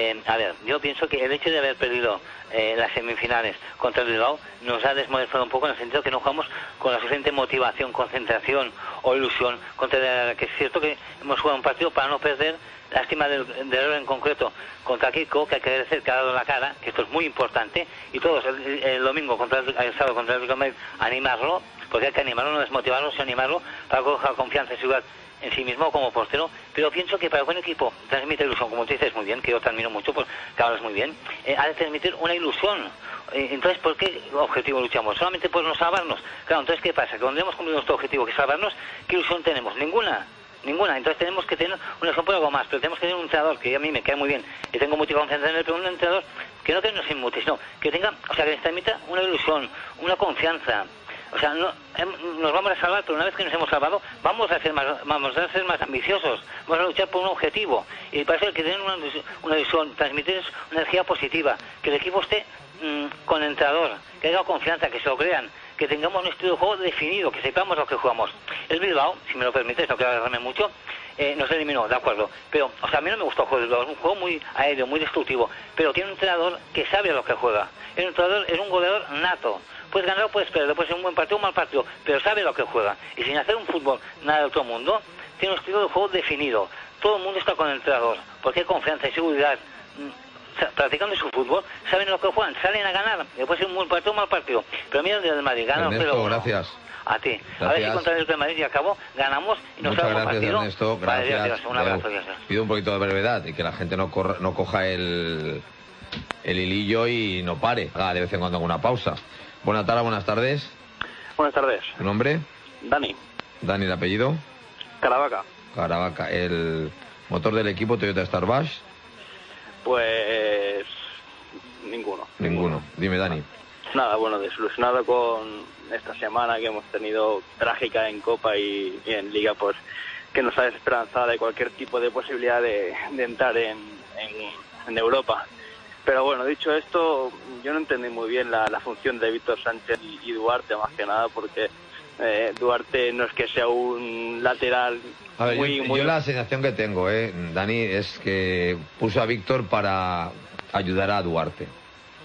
el hecho de haber perdido las semifinales contra el Bilbao nos ha desmotivado un poco, en el sentido que no jugamos con la suficiente motivación, concentración o ilusión, que es cierto que hemos jugado un partido para no perder. Lástima del error en concreto contra Kiko, que hay que agradecer que ha dado la cara, que esto es muy importante, y todos el domingo el sábado contra el Real Madrid, animarlo, porque hay que animarlo, no desmotivarlo, sino animarlo para coger confianza y seguridad en sí mismo como portero. Pero pienso que para un buen equipo transmite ilusión, como tú dices muy bien, que yo te admiro mucho, pues que hablas muy bien, ha de transmitir una ilusión. Entonces, ¿por qué objetivo luchamos? ¿Solamente por no salvarnos? Claro, entonces, ¿qué pasa? Que cuando hemos cumplido nuestro objetivo, que es salvarnos, ¿qué ilusión tenemos? Ninguna. Entonces tenemos que tener una ilusión por algo más, pero tenemos que tener un entrenador que a mí me cae muy bien y tengo mucha confianza en él, pero un entrenador que no nos inmute, sino que tenga, que nos transmita una ilusión, una confianza. O sea, nos vamos a salvar, pero una vez que nos hemos salvado, vamos a ser más ambiciosos, vamos a luchar por un objetivo. Y para eso hay que tener una ilusión, transmitir una energía positiva, que el equipo esté con el entrenador, que haya confianza, que se lo crean, que tengamos un estilo de juego definido, que sepamos lo que jugamos. El Bilbao, si me lo permites, no quiero agarrarme mucho, nos eliminó, de acuerdo. Pero, a mí no me gustó el juego del Bilbao, es un juego muy aéreo, muy destructivo, pero tiene un entrenador que sabe lo que juega. El entrenador es un goleador nato. Puedes ganar o puedes perder, puede ser un buen partido o un mal partido, pero sabe lo que juega. Y sin hacer un fútbol nada de otro mundo, tiene un estilo de juego definido. Todo el mundo está con el entrenador, porque hay confianza y seguridad. Practicando su fútbol, saben lo que juegan, salen a ganar. Puede ser un buen partido o un mal partido. Pero mira el del Madrid, gana Ernesto, gracias. A ti. Gracias. A ver si contra el Real Madrid y acabó, ganamos y nos Muchas quedamos gracias, partido. Ernesto. Gracias. Vale, Dios, un abrazo, Dios. Pido un poquito de brevedad y que la gente no coja el hilillo y no pare. Haga de vez en cuando alguna pausa. Buenas tardes. Buenas tardes. ¿Tu nombre? Dani. Dani, ¿el apellido? Caravaca. ¿El motor del equipo Toyota Starbash? Pues ninguno. Dime, Dani. Nada, bueno, desilusionado con esta semana que hemos tenido trágica en Copa y en Liga, pues que nos ha desesperanzado de cualquier tipo de posibilidad de entrar en Europa. Pero bueno, dicho esto, yo no entendí muy bien la función de Víctor Sánchez y Duarte, más que nada, porque Duarte no es que sea un lateral. A ver, yo la sensación que tengo, Dani, es que puso a Víctor para ayudar a Duarte.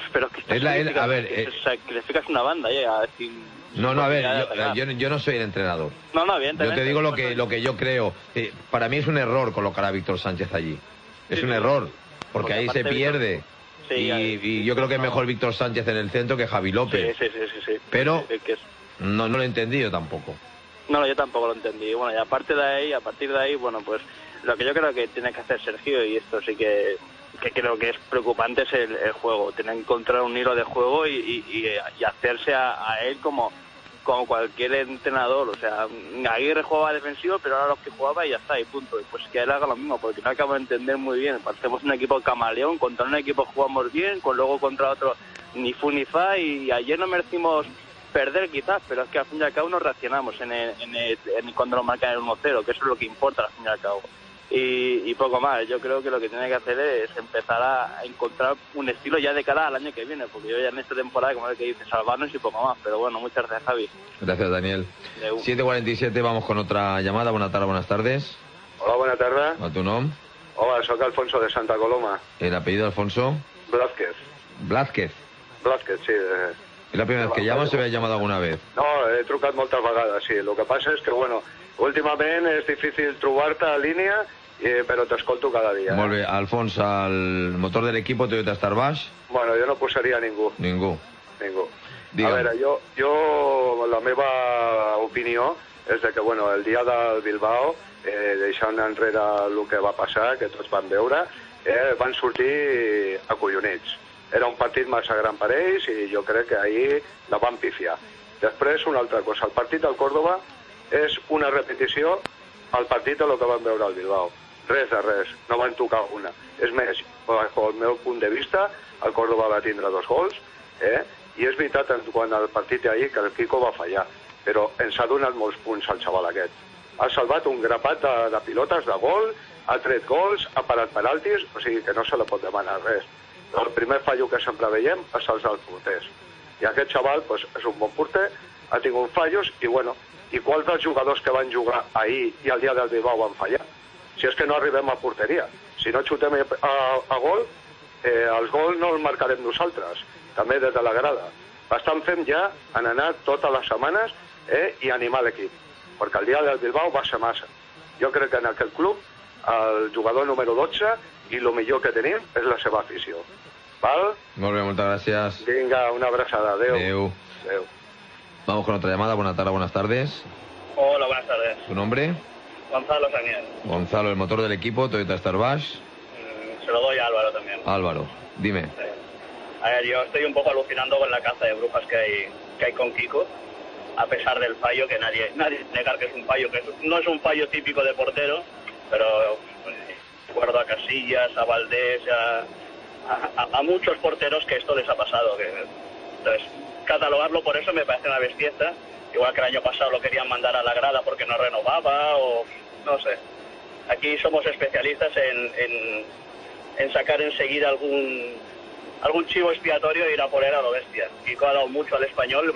pero que sacrificas una banda ya. No, a ver, yo no soy el entrenador. No, evidentemente. Yo te digo lo que yo creo. Para mí es un error colocar a Víctor Sánchez allí. Es un error, porque ahí se pierde. Y yo creo que es mejor Víctor Sánchez en el centro que Javi López. Sí. Pero no lo he entendido tampoco. No, yo tampoco lo entendí. Bueno, y a partir de ahí, bueno, pues lo que yo creo que tiene que hacer Sergio, y esto sí que creo que es preocupante, es el juego. Tiene que encontrar un hilo de juego y hacerse a él como cualquier entrenador. O sea, Aguirre jugaba defensivo, pero ahora los que jugaba y ya está, y punto. Y pues que él haga lo mismo, porque no acabo de entender muy bien. Parecemos un equipo camaleón, contra un equipo jugamos bien, luego contra otro ni fu ni fa, y ayer no merecimos perder quizás, pero es que al fin y al cabo nos reaccionamos cuando nos marcan el 1-0, que eso es lo que importa al fin y al cabo. Y poco más. Yo creo que lo que tiene que hacer es empezar a encontrar un estilo ya de cara al año que viene, porque yo ya en esta temporada, como el que dice, salvarnos y poco más. Pero bueno, muchas gracias, Javi. Gracias, Daniel. 7:47, vamos con otra llamada. Buenas tardes. Hola, buenas tardes. ¿A tu nombre? Hola, soy Alfonso de Santa Coloma. ¿El apellido, Alfonso? Blázquez, sí. ¿Es la primera vez que llamas o se había llamado alguna vez? No, he trucat moltes vegades, sí. El que passa és que, bueno, últimament és difícil trobar-te a línia, però t'escolto cada dia. Molt bé. Alfons, el motor del equipo Toyota Starbash? Bueno, jo no posaria ningú. Ningú. A veure, jo la meva opinió és de que, bueno, el dia del Bilbao, deixant enrere el que va passar, que tots van veure, van sortir acollonits. Era un partit massa gran per ells i jo crec que ahir la van pifiar. Després, una altra cosa. El partit del Córdoba és una repetició al partit de lo que van veure al Bilbao. Res de res. No van tocar una. És més, pel meu punt de vista, el Córdoba va tindre 2 gols, i és veritat quan el partit d'ahir que el Quico va fallar, però ens ha donat molts punts al xaval aquest. Ha salvat un grapat de pilotes de gol, ha tret gols, ha parat penaltis, o sigui que no se li pot demanar res. El primer fallo que sempre veiem és els dels porters. I aquest xaval és un bon porter, ha tingut fallos, i bueno, i quals dels jugadors que van jugar ahir i el dia del Bilbao van fallar? Si és que no arribem a porteria. Si no xutem a gol, els gols no els marcarem nosaltres, també des de la grada. Estan fent ja en anar totes les setmanes i animar l'equip, perquè el dia del Bilbao va ser massa. Jo crec que en aquest club el jugador número 12 i el millor que tenim és la seva afició. ¿Vale? Molt bé, moltes gràcies. Venga, una abrazada. Adeu. Vamos con otra llamada. Buenas tardes. Hola, buenas tardes. ¿Tu nombre? Gonzalo Saniel. Gonzalo, el motor del equipo Toyota Starbash. Se lo doy a Álvaro también. Álvaro, dime. A ver, yo estoy un poco alucinando con la caza de brujas que hay con Quico, a pesar del fallo, que nadie negar que es un fallo, que no es un fallo típico de portero, pero recuerdo a Casillas, a Valdés, a muchos porteros que esto les ha pasado. Entonces, catalogarlo por eso me parece una bestieza. Igual que el año pasado lo querían mandar a la grada porque no renovaba, o no sé. Aquí somos especialistas en sacar enseguida algún chivo expiatorio e ir a por él a lo bestia. Kiko ha dado mucho al Español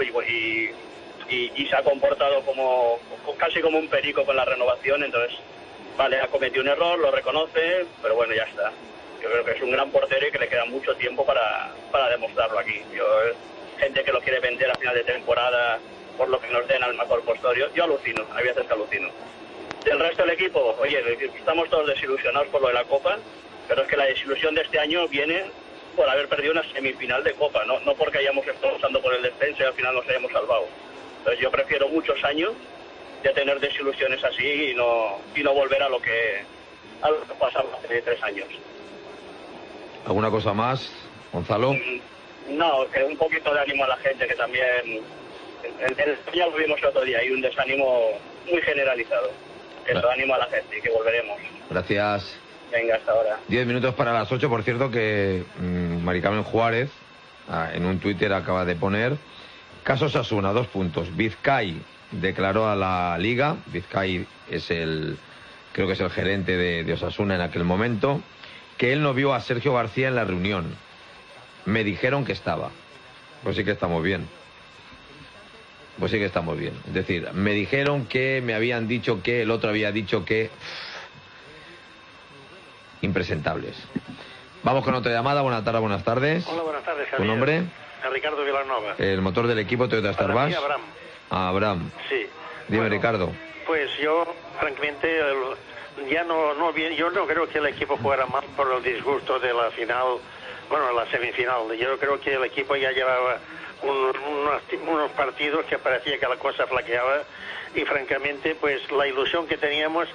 y se ha comportado casi como un perico con la renovación. Entonces, vale, ha cometido un error, lo reconoce, pero bueno, ya está. Yo creo que es un gran portero y que le queda mucho tiempo para demostrarlo aquí. Gente que lo quiere vender a final de temporada por lo que nos den al mejor postor, yo alucino, hay veces que alucino. Del resto del equipo, oye, estamos todos desilusionados por lo de la Copa, pero es que la desilusión de este año viene por haber perdido una semifinal de Copa, no porque hayamos estado luchando por el descenso y al final nos hayamos salvado. Entonces yo prefiero muchos años de tener desilusiones así y no volver a lo que pasaba hace 3 años. ¿Alguna cosa más, Gonzalo? No, que un poquito de ánimo a la gente, que también en España lo vimos el otro día, hay un desánimo muy generalizado. Eso, ánimo a la gente y que volveremos. Gracias. Venga, hasta ahora. 10 minutos para las 8, por cierto, que Mari Carmen Juárez en un Twitter acaba de poner: caso Osasuna, 2 puntos. Vizcay declaró a la Liga, Vizcay es creo que es el gerente de Osasuna en aquel momento, que él no vio a Sergio García en la reunión. Me dijeron que estaba. Pues sí que estamos bien. Es decir, me dijeron que, me habían dicho que, el otro había dicho que... Impresentables. Vamos con otra llamada. Buenas tardes. Hola, buenas tardes, Javier. ¿Tu nombre? Ricardo Vilanova. El motor del equipo Toyota Starbash. Abraham. Abraham. Sí. Dime, bueno, Ricardo. Pues yo, francamente, yo no creo que el equipo jugara mal por el disgusto de la final, bueno, la semifinal. Yo creo que el equipo ya llevaba unos partidos que parecía que la cosa flaqueaba y, francamente, pues la ilusión que teníamos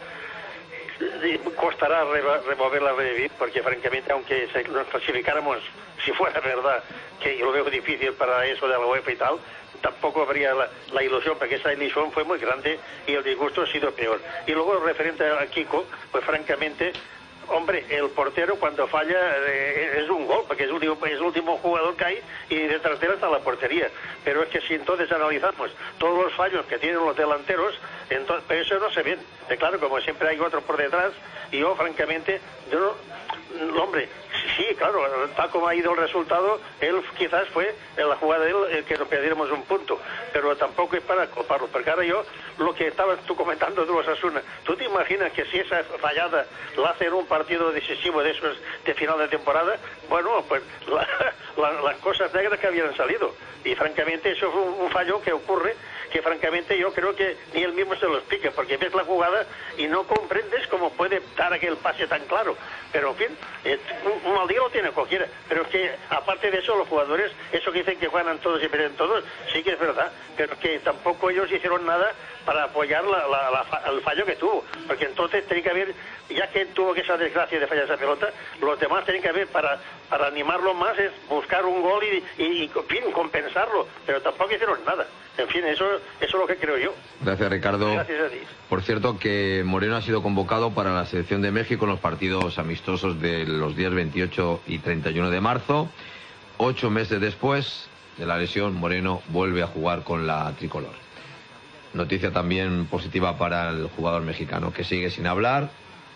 costará revolverla a revivir, porque francamente, aunque nos clasificáramos, si fuera verdad, que yo lo veo difícil para eso de la UEFA y tal, tampoco habría la ilusión, porque esa ilusión fue muy grande y el disgusto ha sido peor. Y luego, referente a Kiko, pues francamente, hombre, el portero cuando falla es un gol, porque es el último jugador que hay y detrás de él está la portería. Pero es que si entonces analizamos todos los fallos que tienen los delanteros, entonces, pero eso no se ve. Claro, como siempre hay otro por detrás, y yo francamente, hombre, sí, claro, tal como ha ido el resultado, él quizás fue en la jugada de él el que nos perdiéramos un punto, pero tampoco es para culparlo, porque ahora yo, lo que estabas tú comentando de los Osasuna, ¿tú te imaginas que si esa fallada la hacen un partido decisivo de esos de final de temporada? Bueno, pues las cosas negras que habían salido, y francamente eso fue un fallo que ocurre, que francamente yo creo que ni él mismo se lo explica, porque ves la jugada y no comprendes cómo puede dar aquel pase tan claro. Pero en fin, un mal día lo tiene cualquiera, pero es que aparte de eso los jugadores, eso que dicen que ganan todos y pierden todos, sí que es verdad, pero que tampoco ellos hicieron nada para apoyar el fallo que tuvo, porque entonces tiene que haber, ya que tuvo que esa desgracia de fallar esa pelota, los demás tienen que haber para animarlo más, es buscar un gol y en fin, compensarlo, pero tampoco hicieron nada. En fin, eso es lo que creo yo. Gracias, Ricardo. Gracias a ti. Por cierto, que Moreno ha sido convocado para la selección de México en los partidos amistosos de los días 28 y 31 de marzo. 8 meses después de la lesión, Moreno vuelve a jugar con la tricolor. Noticia también positiva para el jugador mexicano, que sigue sin hablar,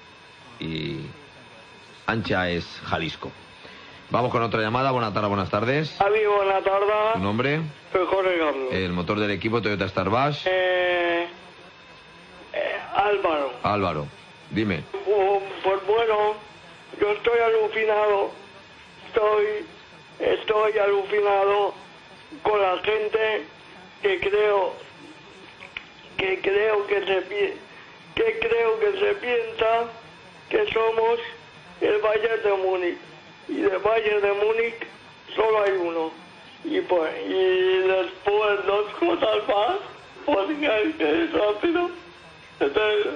y ancha es Jalisco. Vamos con otra llamada. Buenas tardes. Javi, buenas tardes. ¿Tu nombre? Soy Jorge Carlos. El motor del equipo Toyota Starbash. Álvaro. Álvaro, dime. Pues bueno, yo estoy alucinado. Estoy alucinado con la gente que creo que se piensa que somos el Bayern de Múnich, y del Bayern de Múnich solo hay uno, y después dos cosas más, porque hay que ir rápido. Entonces,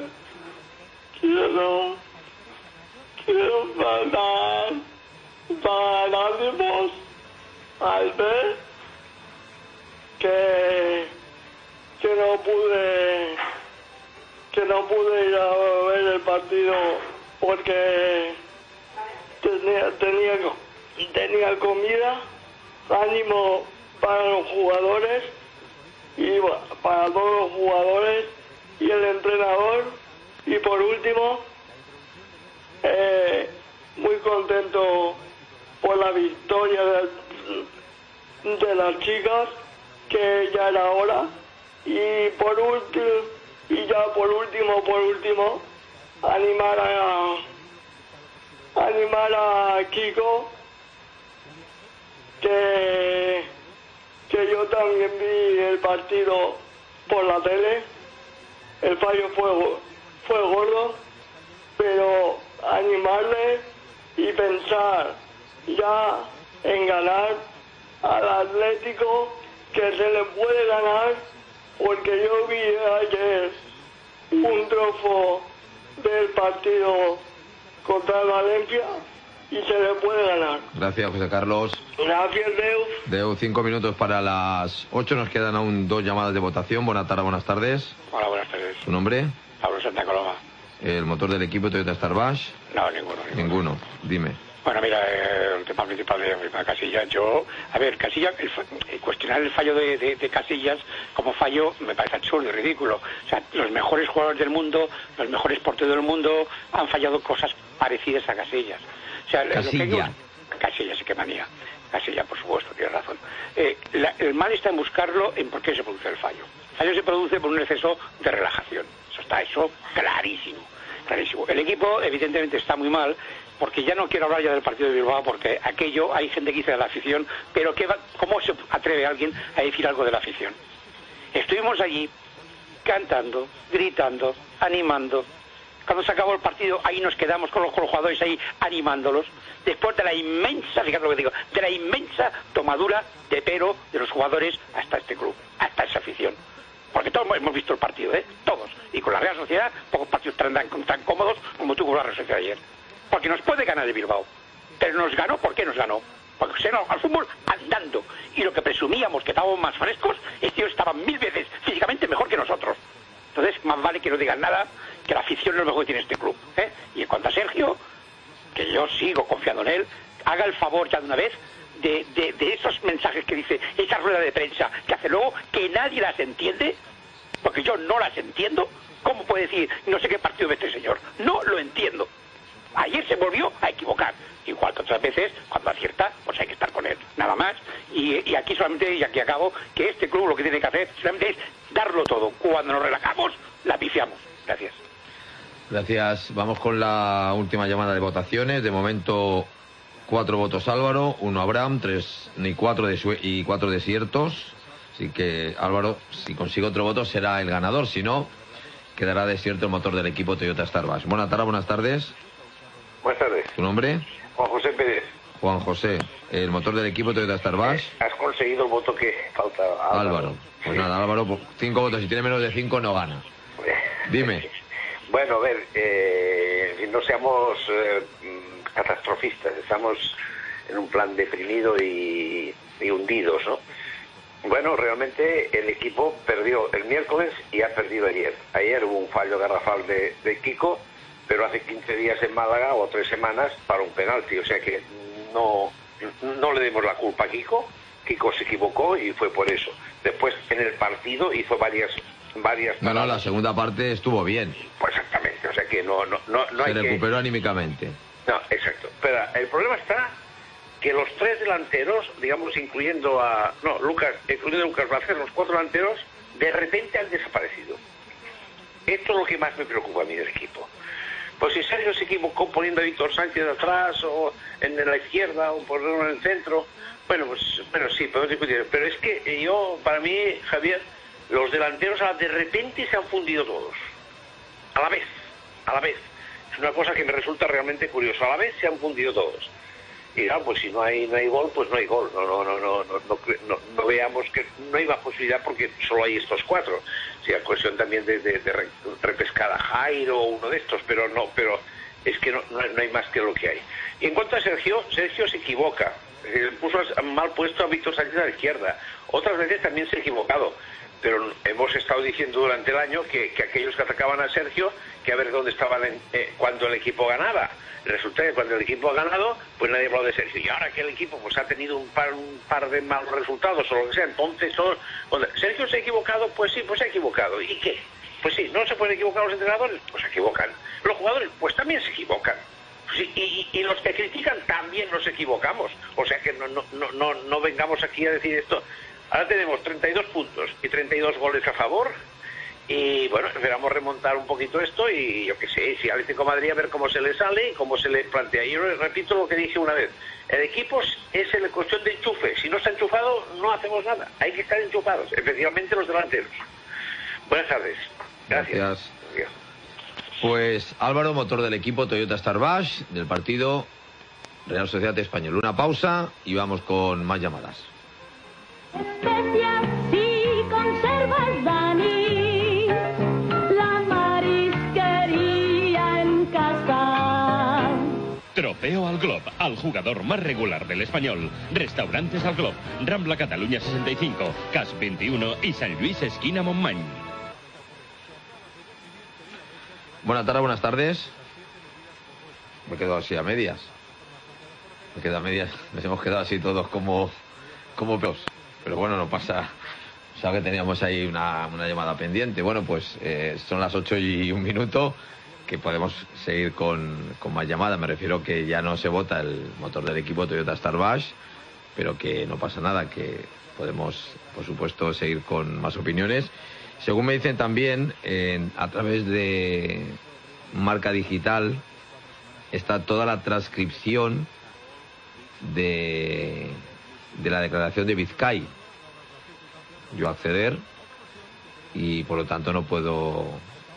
quiero mandar ánimos al ver que no pude ir a ver el partido porque tenía comida. Ánimo para los jugadores y para todos los jugadores y el entrenador. Y por último, muy contento por la victoria de las chicas, que ya era hora. Y por último, animar a Kiko, que yo también vi el partido por la tele. El fallo fue gordo, pero animarle y pensar ya en ganar al Atlético, que se le puede ganar, porque yo vi ayer un trofeo del partido contra el Valencia y se le puede ganar. Gracias, José Carlos. Gracias, Deu, 5 minutos para las 8. Nos quedan aún 2 llamadas de votación. Buenas tardes. Hola, buenas tardes. ¿Tu nombre? Pablo Santa Coloma. ¿El motor del equipo Toyota Starbash? No, ninguno. Dime. Bueno, mira, el tema principal de Casillas, Casillas, cuestionar el fallo de Casillas como fallo me parece absurdo y ridículo. O sea, los mejores jugadores del mundo, los mejores porteros del mundo han fallado cosas parecidas a Casillas. O sea, Casillas, qué manía. Casillas, por supuesto, tienes razón. El mal está en buscarlo en por qué se produce el fallo. El fallo se produce por un exceso de relajación. Eso clarísimo. El equipo evidentemente está muy mal, porque ya no quiero hablar ya del partido de Bilbao, porque aquello hay gente que dice de la afición, pero ¿cómo se atreve alguien a decir algo de la afición? Estuvimos allí cantando, gritando, animando. Cuando se acabó el partido, ahí nos quedamos con los jugadores ahí animándolos, después de la inmensa, fíjate lo que digo, de la inmensa tomadura de pelo de los jugadores hasta este club, hasta esa afición. Porque todos hemos visto el partido, todos. Y con la Real Sociedad, pocos partidos tan cómodos como tuvo la Real Sociedad ayer. Porque nos puede ganar el Bilbao. Pero nos ganó, ¿por qué nos ganó? Porque se nos al fútbol andando. Y lo que presumíamos que estábamos más frescos, ellos estaban 1000 veces físicamente mejor que nosotros. Entonces, más vale que no digan nada, que la afición es lo mejor que tiene este club. Y en cuanto a Sergio, que yo sigo confiando en él, haga el favor ya de una vez de esos mensajes que dice, esa rueda de prensa que hace luego, que nadie las entiende, porque yo no las entiendo. ¿Cómo puede decir, no sé qué partido ve este señor? No lo entiendo. Ayer se volvió a equivocar, igual que otras veces, cuando acierta, pues hay que estar con él, nada más. Y aquí solamente, y aquí acabo, que este club lo que tiene que hacer solamente es darlo todo. Cuando nos relajamos, la pifiamos. Gracias. Gracias. Vamos con la última llamada de votaciones. De momento, 4 votos Álvaro, 1 Abraham, 3 y 4 desiertos. Así que Álvaro, si consigue otro voto, será el ganador. Si no, quedará desierto el motor del equipo Toyota Starbash. Buenas tardes. Buenas tardes. ¿Tu nombre? Juan José Pérez. Juan José, el motor del equipo Toyota Starbash. Has conseguido el voto que faltaba. Álvaro. Pues nada, Álvaro, 5 votos. Si tiene menos de 5, no gana. Dime. Bueno, a ver, no seamos catastrofistas. Estamos en un plan deprimido y hundidos, ¿no? Bueno, realmente el equipo perdió el miércoles y ha perdido ayer. Ayer hubo un fallo garrafal de Kiko, pero hace 15 días en Málaga o 3 semanas para un penalti. O sea que no le demos la culpa a Kiko. Kiko se equivocó y fue por eso. Después en el partido hizo varias. No, la segunda parte estuvo bien. Pues exactamente. O sea que no se recuperó anímicamente. No, exacto. Pero el problema está que los 3 delanteros, digamos, incluyendo a Lucas Vázquez, los 4 delanteros, de repente han desaparecido. Esto es lo que más me preocupa a mí del equipo. Pues si Sergio se equivocó poniendo a Víctor Sánchez atrás o en la izquierda o ponerlo en el centro, bueno, sí, podemos discutir. Pero es que para mí, Javier, los delanteros de repente se han fundido todos. A la vez. Es una cosa que me resulta realmente curioso. A la vez se han fundido todos. Y claro, pues si no hay gol, pues no hay gol. No veamos que no hay más posibilidad porque solo hay estos 4. Si hay cuestión también de repescar a Jairo o uno de estos, pero es que no hay más que lo que hay. Y en cuanto a Sergio se equivoca. Puso mal puesto a Víctor Sánchez a la izquierda. Otras veces también se ha equivocado. Pero hemos estado diciendo durante el año que aquellos que atacaban a Sergio, que a ver dónde estaban cuando el equipo ganaba. Resulta que cuando el equipo ha ganado, pues nadie ha hablado de Sergio. Y ahora que el equipo pues ha tenido un par de malos resultados o lo que sea, entonces Sergio se ha equivocado, pues sí, pues se ha equivocado. ¿Y qué? Pues sí, ¿no se pueden equivocar los entrenadores? Pues se equivocan. Los jugadores, pues también se equivocan. Pues sí, y los que critican también nos equivocamos. O sea que no vengamos aquí a decir esto. Ahora tenemos 32 puntos y 32 goles a favor. Y bueno, esperamos remontar un poquito esto y yo qué sé, si al Atlético de Madrid a ver cómo se le sale y cómo se le plantea. Y yo repito lo que dije una vez, el equipo es la cuestión de enchufe. Si no está enchufado, no hacemos nada. Hay que estar enchufados, especialmente los delanteros. Buenas tardes. Gracias. Pues Álvaro, motor del equipo Toyota Starbash, del partido Real Sociedad Español. Una pausa y vamos con más llamadas. Especial si conservas Dani, la marisquería en casa. Trofeo al Glob, al jugador más regular del Español. Restaurantes al Glob, Rambla Cataluña 65, CAS 21 y San Luis esquina Montmany. Buenas tardes. Me he quedado así a medias. Nos hemos quedado así todos como peos. Pero bueno, no pasa. Sabe que teníamos ahí una llamada pendiente. Bueno, pues son las 8:01, que podemos seguir con más llamadas. Me refiero que ya no se vota el motor del equipo Toyota Starbash, pero que no pasa nada, que podemos, por supuesto, seguir con más opiniones. Según me dicen también, a través de Marca Digital, está toda la transcripción de la declaración de Vizcay. Yo acceder y por lo tanto no puedo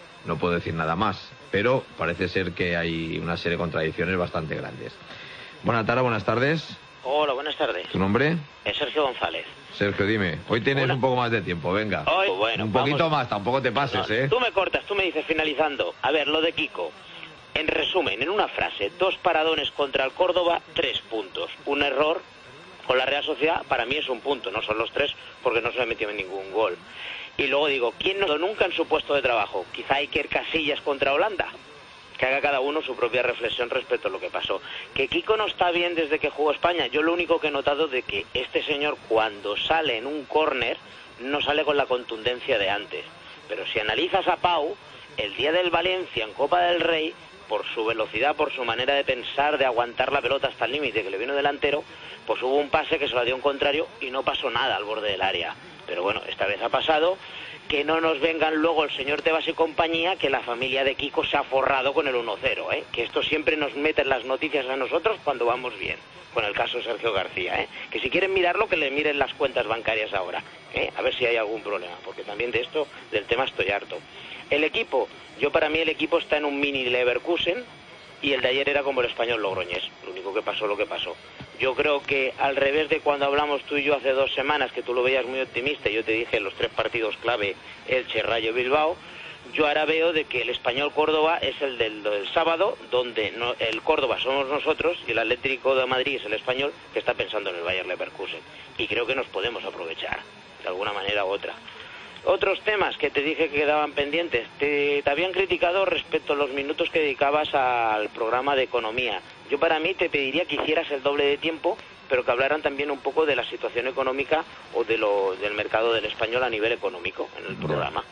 decir nada más, pero parece ser que hay una serie de contradicciones bastante grandes. Buenas tardes. Hola, buenas tardes. ¿Tu nombre? Es Sergio González. Sergio, dime. Hoy tienes un poco más de tiempo, venga. Hoy, bueno, un poquito más, tampoco te pases, no, Tú me cortas, tú me dices finalizando. A ver, lo de Kiko. En resumen, en una frase, 2 paradones contra el Córdoba, 3 puntos. Un error con la Real Sociedad, para mí es un punto, no son los 3 porque no se le metió ningún gol. Y luego digo, ¿quién no nunca en su puesto de trabajo? Quizá Iker Casillas contra Holanda. Que haga cada uno su propia reflexión respecto a lo que pasó. Que Kiko no está bien desde que jugó España. Yo lo único que he notado de que este señor cuando sale en un córner no sale con la contundencia de antes. Pero si analizas a Pau, el día del Valencia en Copa del Rey, por su velocidad, por su manera de pensar, de aguantar la pelota hasta el límite que le vino delantero, pues hubo un pase que se lo dio un contrario y no pasó nada al borde del área. Pero bueno, esta vez ha pasado. Que no nos vengan luego el señor Tebas y compañía, que la familia de Kiko se ha forrado con el 1-0, ¿eh? Que esto siempre nos mete en las noticias a nosotros cuando vamos bien, con el caso de Sergio García, ¿eh? Que si quieren mirarlo, que le miren las cuentas bancarias ahora, ¿eh? A ver si hay algún problema, porque también de esto, del tema estoy harto. El equipo, para mí el equipo está en un mini Leverkusen, y el de ayer era como el Español Logroñés, lo único que pasó lo que pasó. Yo creo que al revés de cuando hablamos tú y yo hace 2 semanas, que tú lo veías muy optimista, y yo te dije los 3 partidos clave, Elche, Rayo, Bilbao, yo ahora veo de que el Español Córdoba es el del sábado, donde el Córdoba somos nosotros y el Atlético de Madrid es el Español, que está pensando en el Bayer Leverkusen. Y creo que nos podemos aprovechar, de alguna manera u otra. Otros temas que te dije que quedaban pendientes. Te habían criticado respecto a los minutos que dedicabas al programa de economía. Yo para mí te pediría que hicieras el doble de tiempo, pero que hablaran también un poco de la situación económica o del mercado del español a nivel económico en el programa.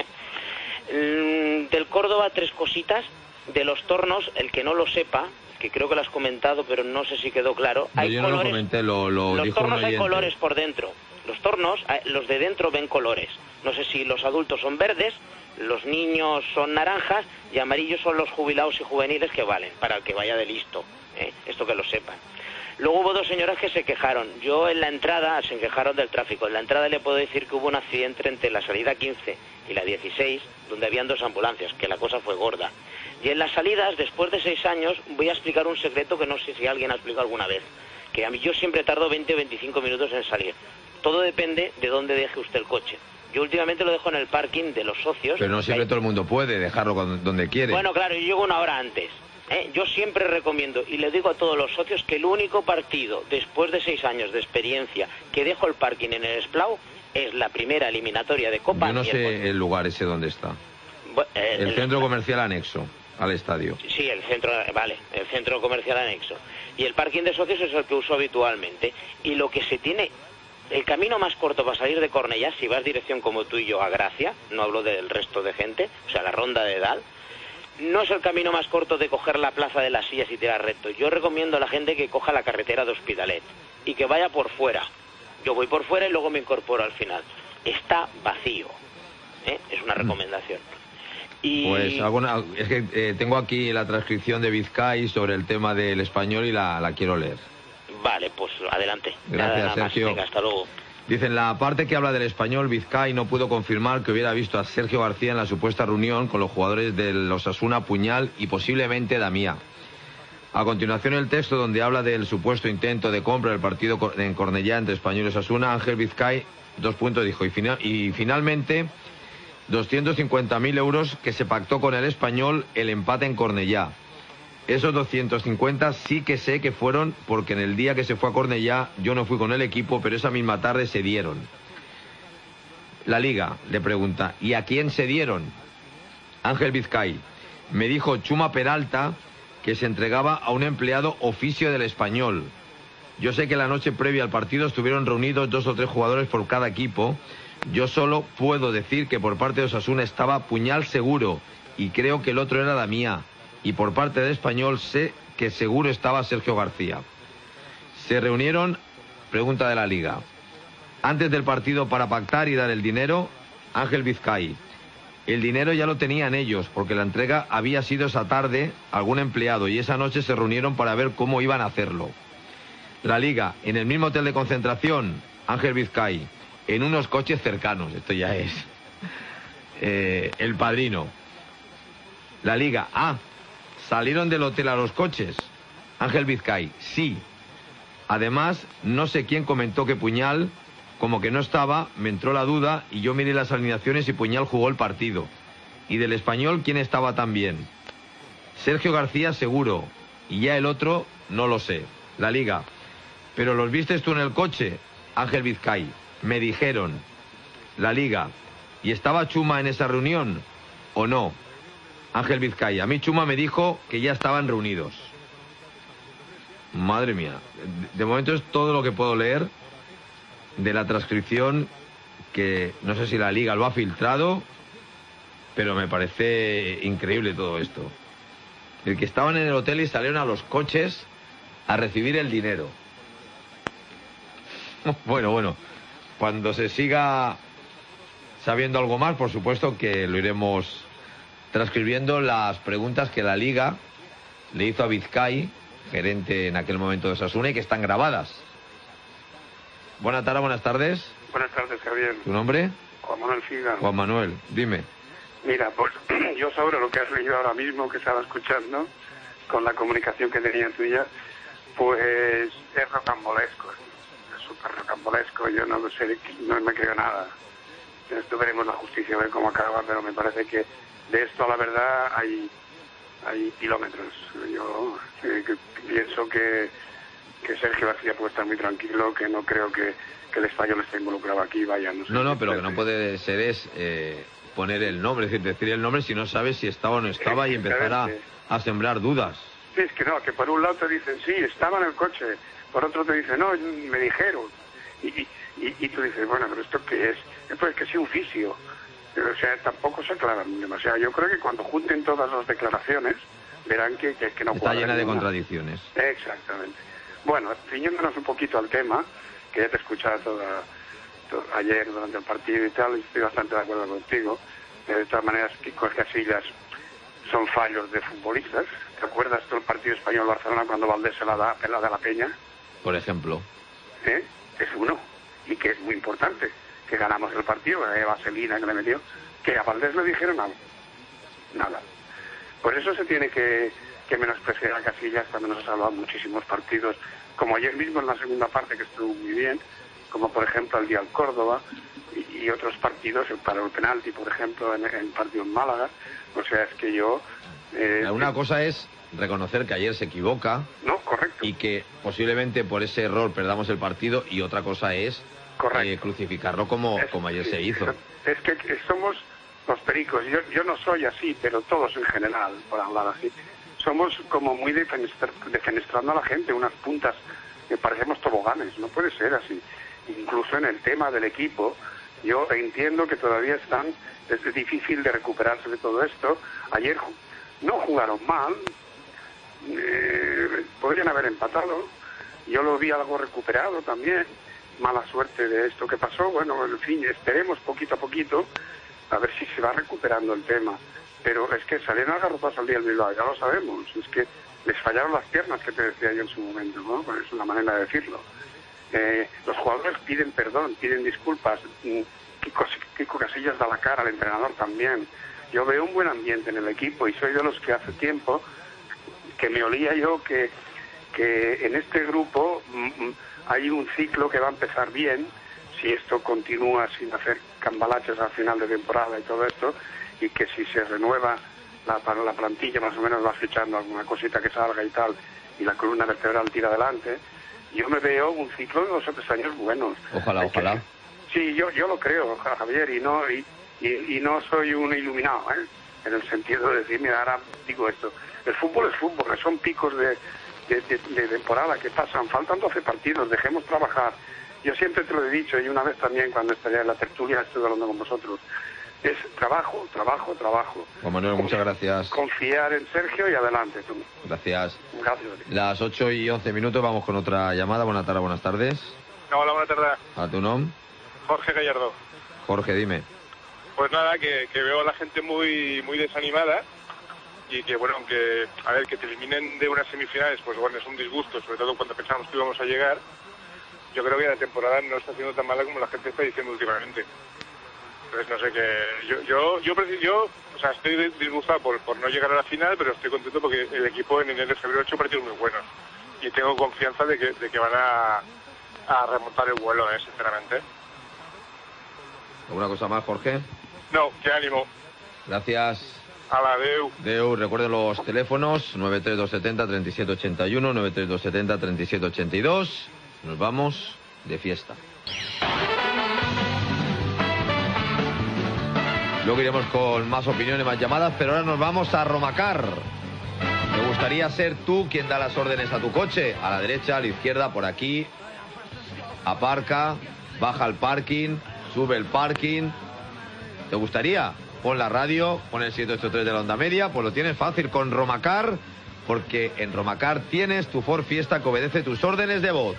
Del Córdoba 3 cositas. De los tornos, el que no lo sepa, que creo que lo has comentado, pero no sé si quedó claro. No, yo no lo comenté, lo los dijo tornos un hay oyente. colores por dentro. Los tornos, los de dentro ven colores. No sé si los adultos son verdes, los niños son naranjas y amarillos son los jubilados y juveniles que valen, para el que vaya de listo. Esto que lo sepan. Luego hubo 2 señoras que se quejaron. Yo en la entrada, se quejaron del tráfico. En la entrada le puedo decir que hubo un accidente entre la salida 15 y la 16, donde habían 2 ambulancias, que la cosa fue gorda. Y en las salidas, después de 6 años, voy a explicar un secreto que no sé si alguien ha explicado alguna vez. Que a mí yo siempre tardo 20 o 25 minutos en salir. Todo depende de dónde deje usted el coche. Yo últimamente lo dejo en el parking de los socios. Pero no siempre todo el mundo puede dejarlo donde quiere. Bueno, claro, yo llego 1 hora antes. Yo siempre recomiendo, y le digo a todos los socios, que el único partido, después de 6 años de experiencia, que dejo el parking en el Esplau, es la primera eliminatoria de Copa. Yo no sé el lugar ese donde está. El centro comercial anexo al estadio. Sí, el centro comercial anexo. Y el parking de socios es el que uso habitualmente. Y lo que se tiene... El camino más corto para salir de Cornellá, si vas dirección como tú y yo a Gracia, no hablo del resto de gente, o sea, la ronda de Dal, no es el camino más corto de coger la plaza de las Sillas y tirar recto. Yo recomiendo a la gente que coja la carretera de Hospitalet y que vaya por fuera. Yo voy por fuera y luego me incorporo al final. Está vacío. Es una recomendación. Y... Pues es que tengo aquí la transcripción de Vizcay sobre el tema del Español y la quiero leer. Vale, pues adelante. Gracias, nada Sergio. Venga, hasta luego. Dicen, la parte que habla del Español, Vizcay no pudo confirmar que hubiera visto a Sergio García en la supuesta reunión con los jugadores del Osasuna, Puñal y posiblemente Damià. A continuación el texto donde habla del supuesto intento de compra del partido en Cornellá entre Español y Osasuna, Ángel Vizcay, 2 puntos, dijo, y finalmente 250.000 euros que se pactó con el Español el empate en Cornellá. Esos 250 sí que sé que fueron porque en el día que se fue a Cornellá yo no fui con el equipo, pero esa misma tarde se dieron. La Liga le pregunta, ¿y a quién se dieron? Ángel Vizcay, me dijo Chuma Peralta que se entregaba a un empleado oficio del Español. Yo sé que la noche previa al partido estuvieron reunidos 2 o 3 jugadores por cada equipo. Yo solo puedo decir que por parte de Osasuna estaba Puñal seguro y creo que el otro era Damià. Y por parte del Español sé que seguro estaba Sergio García. Se reunieron, pregunta de la Liga, antes del partido para pactar y dar el dinero, Ángel Vizcay. El dinero ya lo tenían ellos, porque la entrega había sido esa tarde a algún empleado y esa noche se reunieron para ver cómo iban a hacerlo. La Liga, en el mismo hotel de concentración, Ángel Vizcay, en unos coches cercanos, esto ya es El Padrino. La Liga, salieron del hotel a los coches, Ángel Vizcay, sí. Además, no sé quién comentó que Puñal, como que no estaba, me entró la duda y yo miré las alineaciones y Puñal jugó el partido. Y del Español, ¿quién estaba también? Sergio García seguro, y ya el otro no lo sé. La Liga, ¿pero los vistes tú en el coche? Ángel Vizcay, me dijeron. La Liga, ¿y estaba Chuma en esa reunión o no? Ángel Vizcay, a mí Chuma me dijo que ya estaban reunidos. Madre mía, de momento es todo lo que puedo leer de la transcripción, que no sé si la Liga lo ha filtrado, pero me parece increíble todo esto. El que estaban en el hotel y salieron a los coches a recibir el dinero. Bueno, cuando se siga sabiendo algo más, por supuesto que lo iremos transcribiendo, las preguntas que la Liga le hizo a Vizcay, gerente en aquel momento de Osasuna, y que están grabadas. Buenas tardes. Buenas tardes, Javier. ¿Tu nombre? Juan Manuel Figa. Juan Manuel, dime. Mira, pues yo sobre lo que has leído ahora mismo, que estaba escuchando, con la comunicación que tenía tuya, pues es rocambolesco, es súper rocambolesco. Yo no sé, no me creo nada. Esto veremos la justicia, a ver cómo acaba, pero me parece que de esto a la verdad hay kilómetros. Yo pienso que Sergio García puede estar muy tranquilo, que no creo que el Español esté involucrado aquí, vaya, no sé. No, pero que no puede ser es poner el nombre, es decir el nombre si no sabes si estaba o no estaba y empezar a sembrar dudas. Sí, es que no, que por un lado te dicen, sí, estaba en el coche, por otro te dicen, no, me dijeron. Y tú dices, bueno, pero ¿esto qué es? Pues que sí, un fisio. O sea, tampoco se aclaran demasiado. Yo creo que cuando junten todas las declaraciones, verán que no cuadra. Está llena de contradicciones. Exactamente. Bueno, ciñéndonos un poquito al tema, que ya te he escuchado ayer durante el partido y tal, y estoy bastante de acuerdo contigo. De todas maneras, Kiko Casillas son fallos de futbolistas. ¿Te acuerdas tú el partido español-Barcelona cuando Valdés se la da pelada a la Peña? Por ejemplo. Es uno, y que es muy importante, que ganamos el partido, Vaselina que le metió, que a Valdés le dijeron algo. Nada. Por eso se tiene que menospreciar a Casillas cuando nos ha salvado muchísimos partidos, como ayer mismo en la segunda parte, que estuvo muy bien, como por ejemplo el día al Córdoba y otros partidos, para el penalti, por ejemplo, en el partido en Málaga. O sea, es que yo... Una cosa es reconocer que ayer se equivoca. No, correcto. Y que posiblemente por ese error perdamos el partido, y otra cosa es crucificarlo como ayer se hizo. Es que somos los pericos. Yo no soy así, pero todos en general, por hablar así. Somos como muy defenestrando a la gente, unas puntas que parecemos toboganes. No puede ser así. Incluso en el tema del equipo, yo entiendo que todavía es difícil de recuperarse de todo esto. Ayer no jugaron mal, podrían haber empatado. Yo lo vi algo recuperado también. Mala suerte de esto que pasó. Bueno, en fin, esperemos poquito a poquito a ver si se va recuperando el tema. Pero es que salieron a garrotazos al día del Bilbao, ya lo sabemos. Es que les fallaron las piernas, que te decía yo en su momento, ¿no? Pues es una manera de decirlo. Los jugadores piden perdón, piden disculpas. Kiko Casillas da la cara, al entrenador también. Yo veo un buen ambiente en el equipo y soy de los que hace tiempo que me olía yo que en este grupo hay un ciclo que va a empezar bien, si esto continúa sin hacer cambalaches al final de temporada y todo esto, y que si se renueva la plantilla, más o menos va fichando alguna cosita que salga y tal, y la columna vertebral tira adelante, yo me veo un ciclo de 2 o 3 años buenos. Ojalá. Sí, yo lo creo, Javier, y no soy un iluminado, en el sentido de decir, mira, ahora digo esto. El fútbol es fútbol, son picos de temporada que pasan, faltan 12 partidos, dejemos trabajar. Yo siempre te lo he dicho, y una vez también cuando estaría en la tertulia estuve hablando con vosotros, es trabajo. Juan Manuel, muchas gracias. Confiar en Sergio y adelante tú. Gracias. Las 8:11, vamos con otra llamada. Buenas tardes. Hola, buenas tardes. ¿A tu nombre? Jorge Gallardo. Jorge, dime. Pues nada, que veo a la gente muy desanimada y que, bueno, aunque, a ver, que te eliminen de unas semifinales, pues bueno, es un disgusto, sobre todo cuando pensamos que íbamos a llegar. Yo creo que la temporada no está siendo tan mala como la gente está diciendo últimamente. Entonces, no sé, que yo o sea, estoy disgustado por no llegar a la final, pero estoy contento porque el equipo en enero y febrero ha hecho partidos muy buenos. Y tengo confianza de que van a remontar el vuelo, sinceramente. ¿Alguna cosa más, Jorge? No, qué ánimo. Gracias. Hala, adeu. Adeu, recuerden los teléfonos 93270-3781, 93270-3782. Nos vamos de fiesta. Luego iremos con más opiniones, más llamadas, pero ahora nos vamos a Romacar. ¿Te gustaría ser tú quien da las órdenes a tu coche? A la derecha, a la izquierda, por aquí. Aparca, baja al parking, sube el parking. ¿Te gustaría? Pon la radio, pon el 783 de la onda media, pues lo tienes fácil con Romacar, porque en Romacar tienes tu Ford Fiesta que obedece tus órdenes de voz.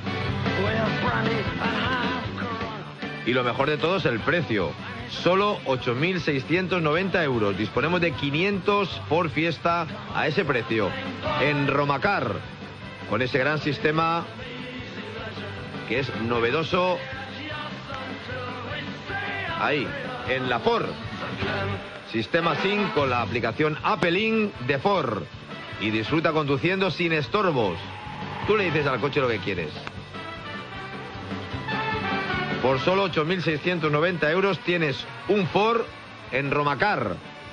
Y lo mejor de todo es el precio. Solo 8.690 euros. Disponemos de 500 Ford Fiesta a ese precio. En Romacar, con ese gran sistema que es novedoso. Ahí, en la Ford. Sistema SYNC con la aplicación Apple Inc. de Ford. Y disfruta conduciendo sin estorbos. Tú le dices al coche lo que quieres. Por solo 8.690 euros tienes un Ford en Romacar.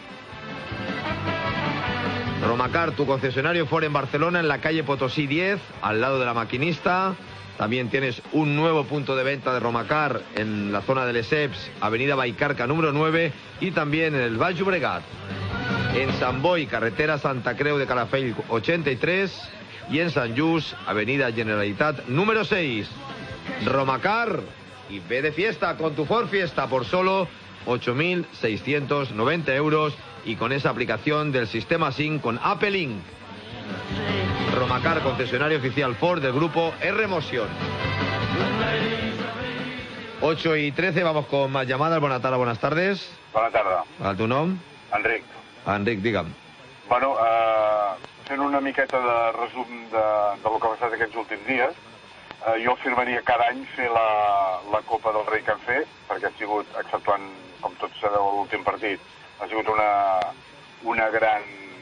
Romacar, tu concesionario Ford en Barcelona, en la calle Potosí 10, al lado de La Maquinista. También tienes un nuevo punto de venta de Romacar en la zona de Lesseps, avenida Baicarca número 9, y también en el Baix Llobregat. En Sant Boi, carretera Santa Creu de Calafell 83, y en Sant Just, avenida Generalitat número 6. Romacar, y ve de fiesta con tu Ford Fiesta por solo 8.690 euros y con esa aplicación del sistema SYNC con Apple Inc. Romacar, concesionario oficial Ford del grupo R-Motion. 8:13, vamos con más llamadas. Bona tarda, buenas tardes. Bona tarda. ¿A tu nom? Enric. Enric, digue'm. Bueno, fent una miqueta de resum del que ha passat aquests últims dies, jo afirmaria cada any fer la Copa del Rei que hem fet, perquè ha sigut, exceptuant, com tots sabeu, l'últim partit, ha sigut una gran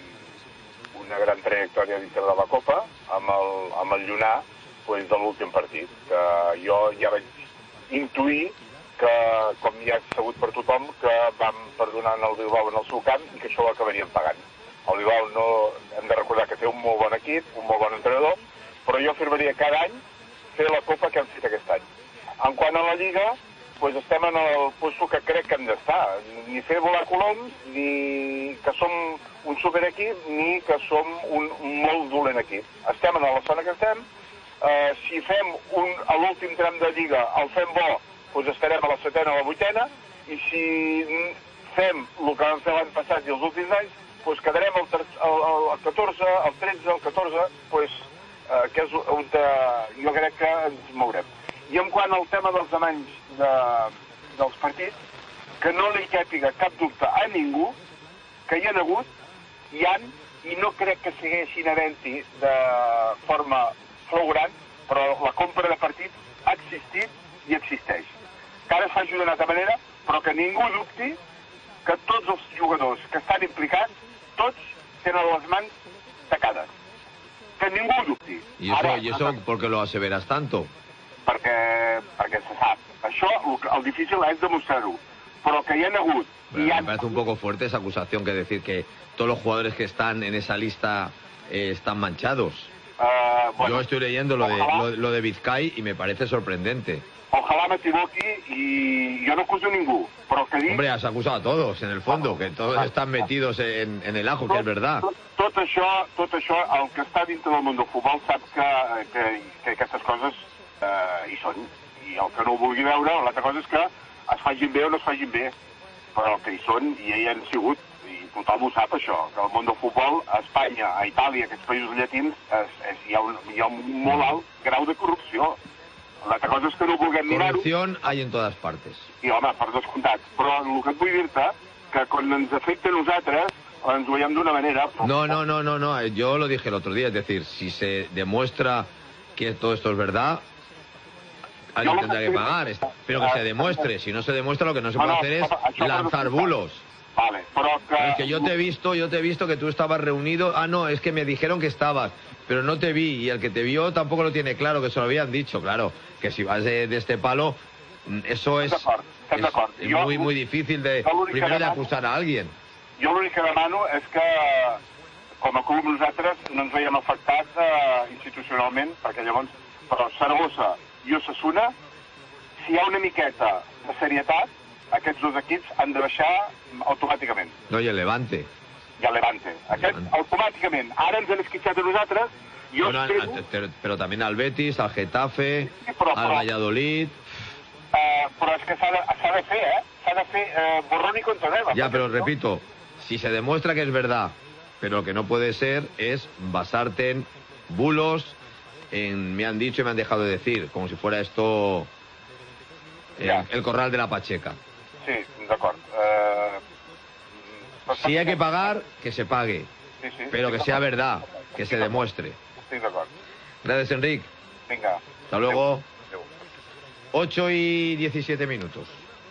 trajectòria dintre de la Copa, amb el llunar pues, de l'últim partit, que jo ja vaig intuir que, com ja és sabut per tothom, que vam perdonar el Bilbao en el seu camp i que això ho acabaríem pagant. El Bilbao no, hem de recordar que té un molt bon equip, un molt bon entrenador, però jo afirmaria cada any fer la Copa que hem fet aquest any. En quant a la Lliga, pues estem en el puesto que crec que hem d'estar. Ni fer volar coloms, ni que som un superequip, ni que som un molt dolent equip. Estem en la zona que estem. Si fem a l'últim tram de Lliga el fem bo, pues estarem a la setena o a la vuitena, i si fem el que vam fer l'any passat i els últims anys, pues quedarem el 14, el 13, el 14, pues que és on jo crec que ens mourem. I en quant al tema dels amanys dels partits, que no li càpiga cap dubte a ningú que hi ha hagut, hi han, i no crec que segueixin havent-hi de forma flagrant, però la compra de partits ha existit i existeix. Que ara es faci d'una altra manera, però que ningú dubti que tots els jugadors que estan implicats, tots tenen les mans tacades. Que ningú dubti. ¿Y eso por qué lo aseveras tanto? Perquè se sap. Això, el difícil és demostrar-ho. Però que hi ha hagut... Me parece un poco fuerte esa acusación, que decir que todos los jugadores que están en esa lista están manchados. Yo estoy leyendo lo de Vizcay y me parece sorprendente. Ojalá m'equivoqui i jo no acuso a ningú, però que dic... Hombre, has acusado a todos, en el fondo, que todos están metidos en el ajo, que es verdad. Tot això, el que està dintre del món del futbol sap que aquestes coses hi són. I el que no ho vulgui veure, l'altra cosa és que es facin bé o no es facin bé. Però el que hi són, i hi han sigut, i tothom ho sap això, que el món del futbol, a Espanya, a Itàlia, aquests països llatins, hi ha un molt alt grau de corrupció. L'altra cosa és que no vulguem mirar-ho. Corrupción hay en todas partes. I, home, per descomptat. Però el que et vull dir-te, que quan ens afecta a nosaltres, ens ho veiem d'una manera... No, yo lo dije el otro día, es decir, si se demuestra que todo esto es verdad, alguien tendrá que pagar, pero que se demuestre. Si no se demuestra, lo que no se puede hacer es lanzar bulos. Vale, pero es que yo te he visto que tú estabas reunido. Ah, no, es que me dijeron que estabas, pero no te vi, y el que te vio tampoco lo tiene claro, que se lo habían dicho, claro, que si vas de este palo, eso es muy difícil de acusar a alguien. Jo l'únic que demano és que, com a club, nosaltres no ens veiem afectats institucionalment, perquè llavors, però Saragossa i Osasuna, si hi ha una miqueta de serietat, aquests dos equips han de baixar automàticament. No, i el Levante. I el Levante. Aquests automàticament. Ara ens han esquitxat a nosaltres, jo espero... Però també al Betis, al Getafe, al Valladolid... Però és que s'ha de fer, s'ha de fer borrón y contra nueva. Ya, pero repito, si se demuestra que es verdad, pero lo que no puede ser es basarte en bulos, en me han dicho y me han dejado de decir, como si fuera esto el corral de la Pacheca. Sí, d'acord. Si hay que pagar, que se pague, pero que sea verdad, que se demuestre. Estic d'acord. Gracias, Enric. Vinga. Hasta luego. 8 y 17 minutos.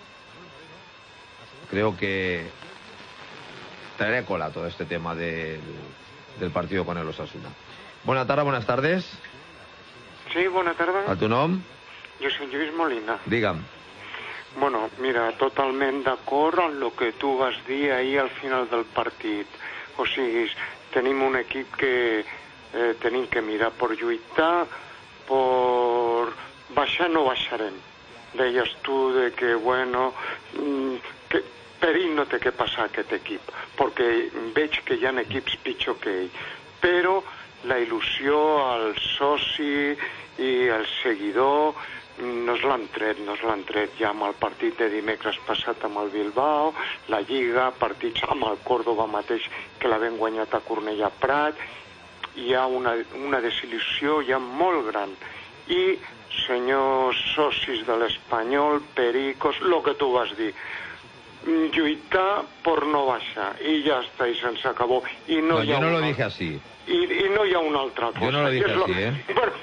Creo que traeré cola todo este tema del partido con el Osasuna. Buenas tardes. Sí, bona tarda. A tu nom? Jo soc Lluís Molina. Digue'm. Bueno, mira, totalment d'acord amb el que tu vas dir ahir al final del partit. O sigui, tenim un equip que tenim que mirar per lluitar, per baixar no baixarem. Deies tu de que, bueno, que perill no té que passar aquest equip, perquè veig que hi ha equips pitjor que ell. Però la il·lusió al soci i al seguidor no es l'han tret ja amb el partit de dimecres passat amb el Bilbao, la Lliga, partits amb el Córdoba mateix que l'havem guanyat a Cornellà Prat. Hi ha una desil·lusió ja molt gran. I, senyors socis de l'Espanyol, Pericos, el que tu vas dir, lluitar per no baixar, i ja està, i se'ns acabó. No, yo no lo dije así. I no hi ha una altra cosa. Yo no lo dije así, Bueno,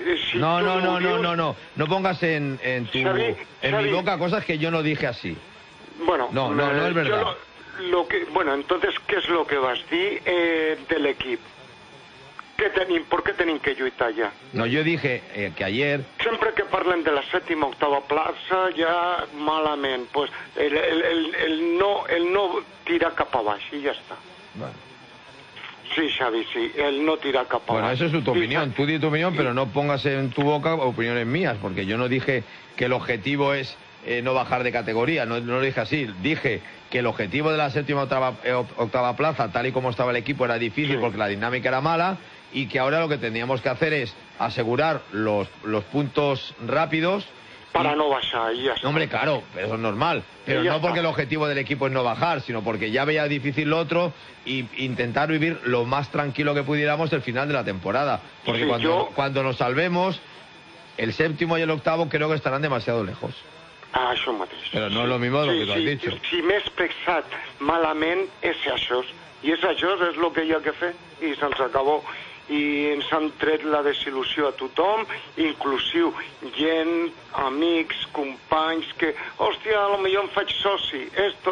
No pongas en mi boca cosas que yo no dije así. Bueno, no es verdad. Bueno, entonces, ¿qué es lo que vas a decir del equipo? ¿Por qué tenim que lluitar ja? No, yo dije que ayer... Sempre que parlen de la sèptima o octava plaça, ja malament. Pues el no tira cap a baix i ja està. Bueno. Sí, Xavi, sí, el no tira cap a baix. Bueno, eso es tu opinión. Tú di tu opinión, pero no pongas en tu boca opiniones mías, porque yo no dije que el objetivo es no bajar de categoría, no lo dije así. Dije que el objetivo de la séptima o octava plaza, tal y como estaba el equipo, era difícil porque la dinámica era mala, y que ahora lo que tendríamos que hacer es asegurar los puntos rápidos para no bajar, y ya está. Hombre, claro, pero eso es normal, pero no porque el objetivo del equipo es no bajar, sino porque ya veía difícil lo otro y intentar vivir lo más tranquilo que pudiéramos el final de la temporada, porque cuando nos salvemos, el séptimo y el octavo creo que estarán demasiado lejos. Ah, això mateix. Però no és lo mismo de lo que tú has dicho. Si m'he expressat malament és això, i és això, és el que hi ha que fer, i se'ns acabó. I ens han tret la desil·lusió a tothom, inclusiu gent, amics, companys, que, hòstia, potser em faig soci,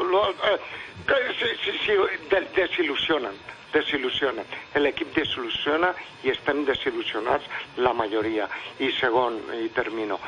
desil·lusionen. L'equip desil·lusiona i estem desil·lusionats la majoria. I segon, i termino,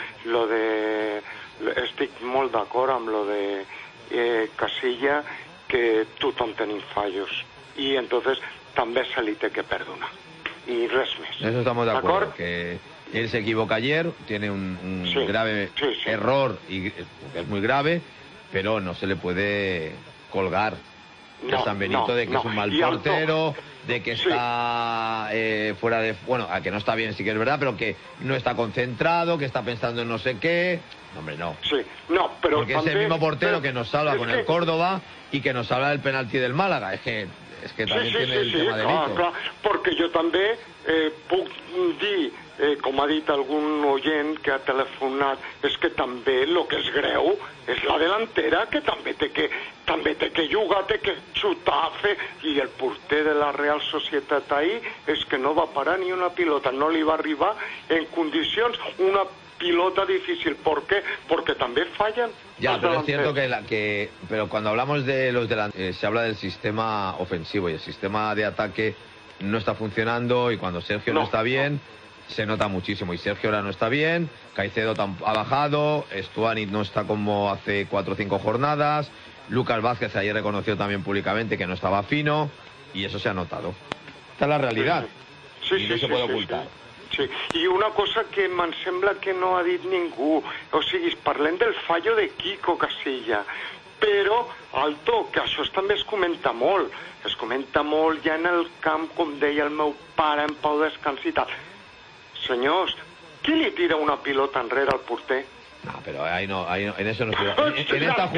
estic molt d'acord amb lo de Casilla, que tothom tenim fallos, i entonces també se li té que perdonar. Y res més. Eso estamos de acuerdo, que él se equivoca ayer, tiene un grave error, y es muy grave, pero no se le puede colgar a San Benito de que es un mal portero, de que está fuera de... Bueno, a que no está bien sí que es verdad, pero que no está concentrado, que está pensando en no sé qué... Hombre, no. Sí, no, pero porque es el mismo portero que nos salva con el Córdoba y que nos salva del penalti del Málaga. Es que también tiene el tema de Lito. Clar, perquè jo també puc dir com ha dit algun oient que ha telefonat, és que també el que és greu és la delantera, que també té que jugar, té que xutar, fer... I el porter de la Real Societat ahir és que no va parar ni una pilota, no li va arribar en condicions una pilota difícil. ¿Por qué? Porque también fallan. Ya, pero es cierto pero cuando hablamos de los delanteros, se habla del sistema ofensivo, y el sistema de ataque no está funcionando, y cuando Sergio no está bien, se nota muchísimo. Y Sergio ahora no está bien, Caicedo ha bajado, Stuani no está como hace 4 o 5 jornadas, Lucas Vázquez ayer reconoció también públicamente que no estaba fino, y eso se ha notado. Esta es la realidad, y no se puede ocultar. Sí, i una cosa que me'n sembla que no ha dit ningú, o sigui, parlem del fallo de Quico Casilla, però, alto, que això també es comenta molt ja en el camp, com deia el meu pare, en Pau Descans i tal. Senyors, qui li tira una pilota enrere al porter? No, pero ahí no, en eso no estoy.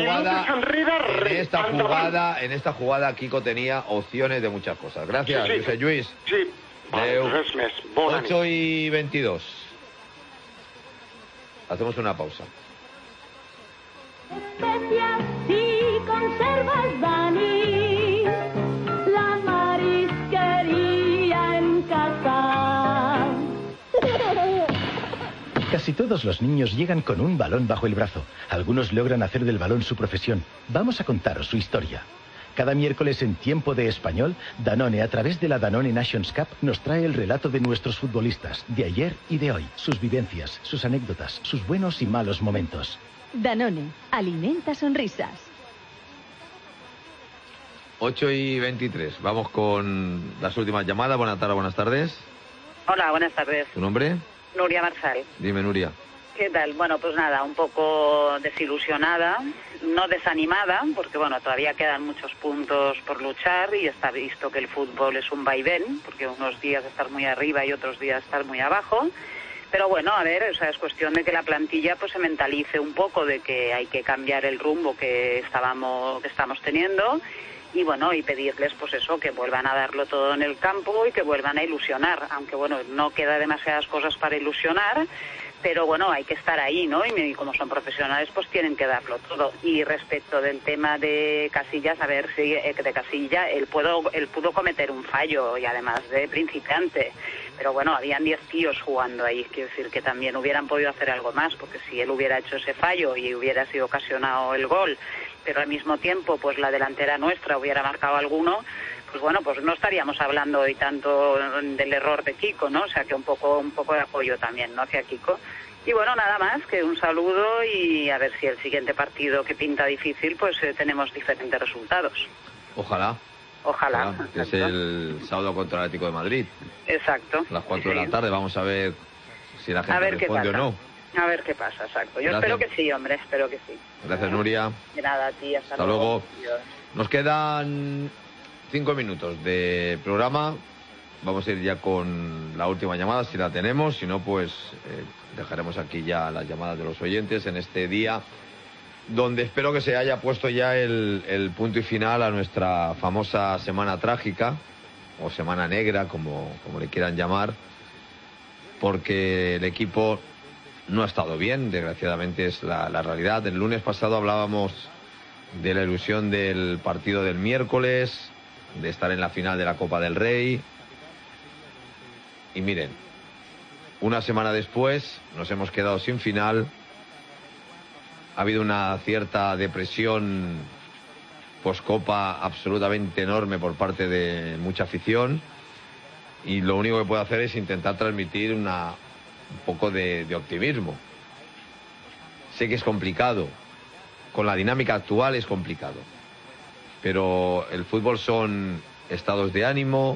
En esta jugada Quico tenía opciones de muchas cosas. Gracias, José Luis. Sí. 8:22. Hacemos una pausa. Especias y conservas, Dani, la marisquería en casa. Casi todos los niños llegan con un balón bajo el brazo. Algunos logran hacer del balón su profesión. Vamos a contaros su historia. Cada miércoles en Tiempo de Español, Danone, a través de la Danone Nations Cup, nos trae el relato de nuestros futbolistas, de ayer y de hoy, sus vivencias, sus anécdotas, sus buenos y malos momentos. Danone, alimenta sonrisas. 8:23. Vamos con las últimas llamadas. Buenas tardes. Hola, buenas tardes. ¿Tu nombre? Nuria Marsal. Dime, Nuria. ¿Qué tal? Bueno, pues nada, un poco desilusionada, no desanimada, porque bueno, todavía quedan muchos puntos por luchar y está visto que el fútbol es un vaivén, porque unos días estar muy arriba y otros días estar muy abajo. Pero bueno, a ver, o sea, es cuestión de que la plantilla pues se mentalice un poco de que hay que cambiar el rumbo que estamos teniendo. Y bueno, y pedirles pues eso, que vuelvan a darlo todo en el campo y que vuelvan a ilusionar, aunque bueno, no queda demasiadas cosas para ilusionar, pero bueno, hay que estar ahí, ¿no? Y como son profesionales, pues tienen que darlo todo. Y respecto del tema de Casillas, a ver si de Casilla, él pudo cometer un fallo, y además de principiante. Pero bueno, habían 10 tíos jugando ahí, quiero decir que también hubieran podido hacer algo más, porque si él hubiera hecho ese fallo y hubiera sido ocasionado el gol, pero al mismo tiempo pues la delantera nuestra hubiera marcado alguno, pues bueno, pues no estaríamos hablando hoy tanto del error de Quico, ¿no? O sea que un poco de apoyo también, ¿no?, hacia Quico. Y bueno, nada más, que un saludo, y a ver si el siguiente partido, que pinta difícil, pues tenemos diferentes resultados. Ojalá. Que es el sábado contra el Atlético de Madrid. Exacto. A las 4 de la tarde, vamos a ver si la gente responde o no. A ver qué pasa, exacto. Yo espero que sí, hombre, espero que sí. Gracias, Nuria. De nada, a ti, hasta luego. Nos quedan 5 minutos de programa. Vamos a ir ya con la última llamada, si la tenemos. Si no, pues dejaremos aquí ya las llamadas de los oyentes en este día, donde espero que se haya puesto ya el punto y final a nuestra famosa semana trágica, o semana negra, como le quieran llamar, porque el equipo no ha estado bien, desgraciadamente es la realidad. El lunes pasado hablábamos de la ilusión del partido del miércoles, de estar en la final de la Copa del Rey. Y miren, una semana después nos hemos quedado sin final. Ha habido una cierta depresión post-Copa absolutamente enorme por parte de mucha afición. Y lo único que puedo hacer es intentar transmitir un poco de optimismo. Sé que es complicado, con la dinámica actual es complicado, pero el fútbol son estados de ánimo.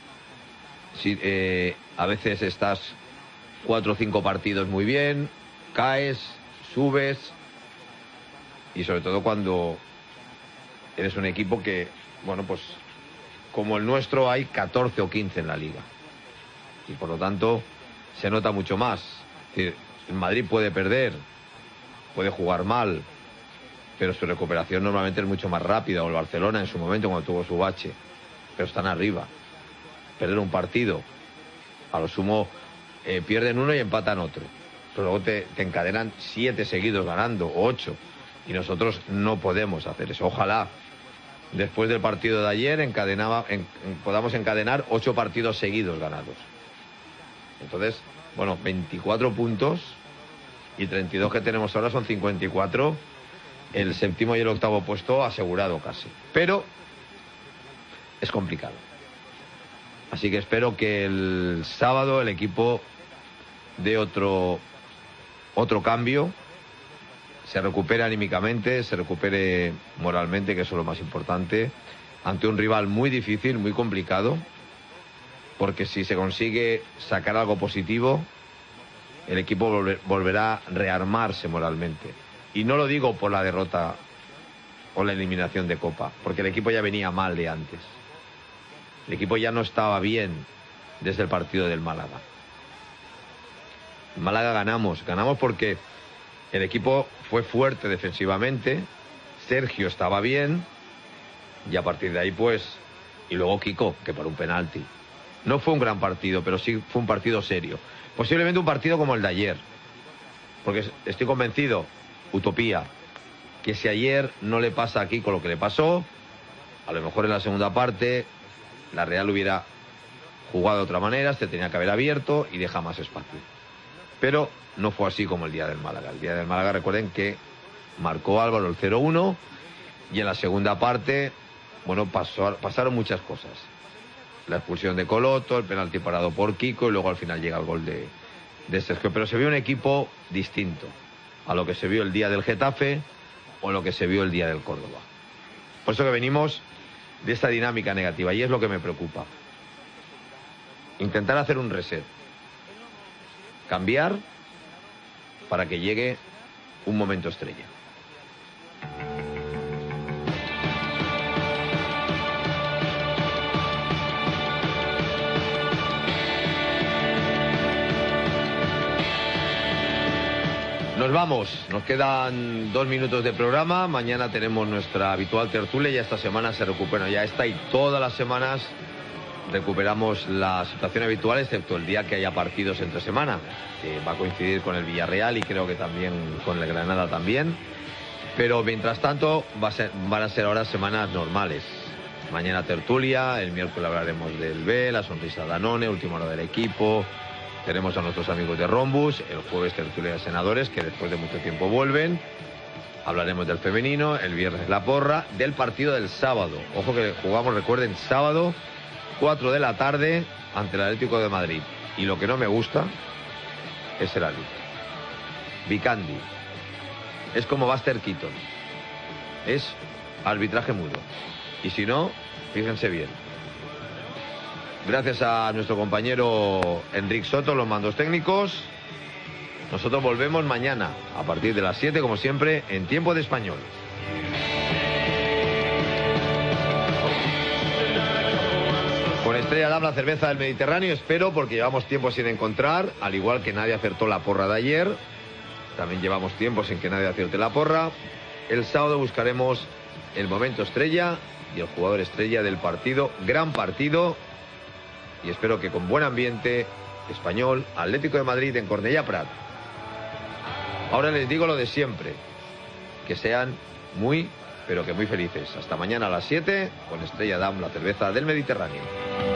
A veces estás 4 o 5 partidos muy bien, caes, subes, y sobre todo cuando eres un equipo que, bueno, pues como el nuestro hay 14 o 15 en la liga, y por lo tanto se nota mucho más. Es decir, el Madrid puede perder, puede jugar mal, pero su recuperación normalmente es mucho más rápida, o el Barcelona en su momento cuando tuvo su bache, pero están arriba. Perder un partido, a lo sumo pierden uno y empatan otro. Pero luego te encadenan 7 seguidos ganando, o 8. Y nosotros no podemos hacer eso. Ojalá después del partido de ayer podamos encadenar 8 partidos seguidos ganados. Entonces, bueno, 24 puntos y 32 que tenemos ahora son 54. El séptimo y el octavo puesto asegurado casi. Pero es complicado. Así que espero que el sábado el equipo dé otro cambio, se recupere anímicamente, se recupere moralmente, que eso es lo más importante, ante un rival muy difícil, muy complicado, porque si se consigue sacar algo positivo, el equipo volverá a rearmarse moralmente. Y no lo digo por la derrota o la eliminación de Copa, porque el equipo ya venía mal de antes. El equipo ya no estaba bien desde el partido del Málaga. En Málaga ganamos porque el equipo fue fuerte defensivamente, Sergio estaba bien, y a partir de ahí y luego Kiko, que por un penalti. No fue un gran partido, pero sí fue un partido serio. Posiblemente un partido como el de ayer, porque estoy convencido, utopía, que si ayer no le pasa a Kiko lo que le pasó, a lo mejor en la segunda parte la Real hubiera jugado de otra manera, se tenía que haber abierto y deja más espacio. Pero no fue así como el día del Málaga. El día del Málaga, recuerden que marcó Álvaro el 0-1 y en la segunda parte, bueno, pasaron muchas cosas. La expulsión de Coloto, el penalti parado por Kiko y luego al final llega el gol de Sergio. Pero se vio un equipo distinto a lo que se vio el día del Getafe o lo que se vio el día del Córdoba. Por eso que venimos de esta dinámica negativa y es lo que me preocupa. Intentar hacer un reset. Cambiar para que llegue un momento estrella. Nos vamos, nos quedan 2 minutos de programa. Mañana tenemos nuestra habitual tertulia y esta semana se recupera. Ya está y todas las semanas recuperamos la situación habitual, excepto el día que haya partidos entre semana, que va a coincidir con el Villarreal y creo que también con el Granada también. Pero mientras tanto van a ser ahora semanas normales. Mañana tertulia, el miércoles hablaremos del B, la sonrisa Danone, última hora del equipo. Tenemos a nuestros amigos de Rombus, el jueves tertulia de senadores, que después de mucho tiempo vuelven. Hablaremos del femenino, el viernes la porra, del partido del sábado. Ojo que jugamos, recuerden, sábado, 4 de la tarde, ante el Atlético de Madrid. Y lo que no me gusta es el árbitro. Vicandi. Es como Buster Keaton. Es arbitraje mudo. Y si no, fíjense bien. Gracias a nuestro compañero Enric Soto, los mandos técnicos. Nosotros volvemos mañana, a partir de las 7, como siempre, en Tiempo de Español. Con Estrella Damm, la cerveza del Mediterráneo, espero, porque llevamos tiempo sin encontrar, al igual que nadie acertó la porra de ayer. También llevamos tiempo sin que nadie acierte la porra. El sábado buscaremos el momento estrella y el jugador estrella del partido. Gran partido. Y espero que con buen ambiente, Español, Atlético de Madrid en Cornellà Prat. Ahora les digo lo de siempre, que sean muy, pero que muy felices. Hasta mañana a las 7 con Estrella Damm, la cerveza del Mediterráneo.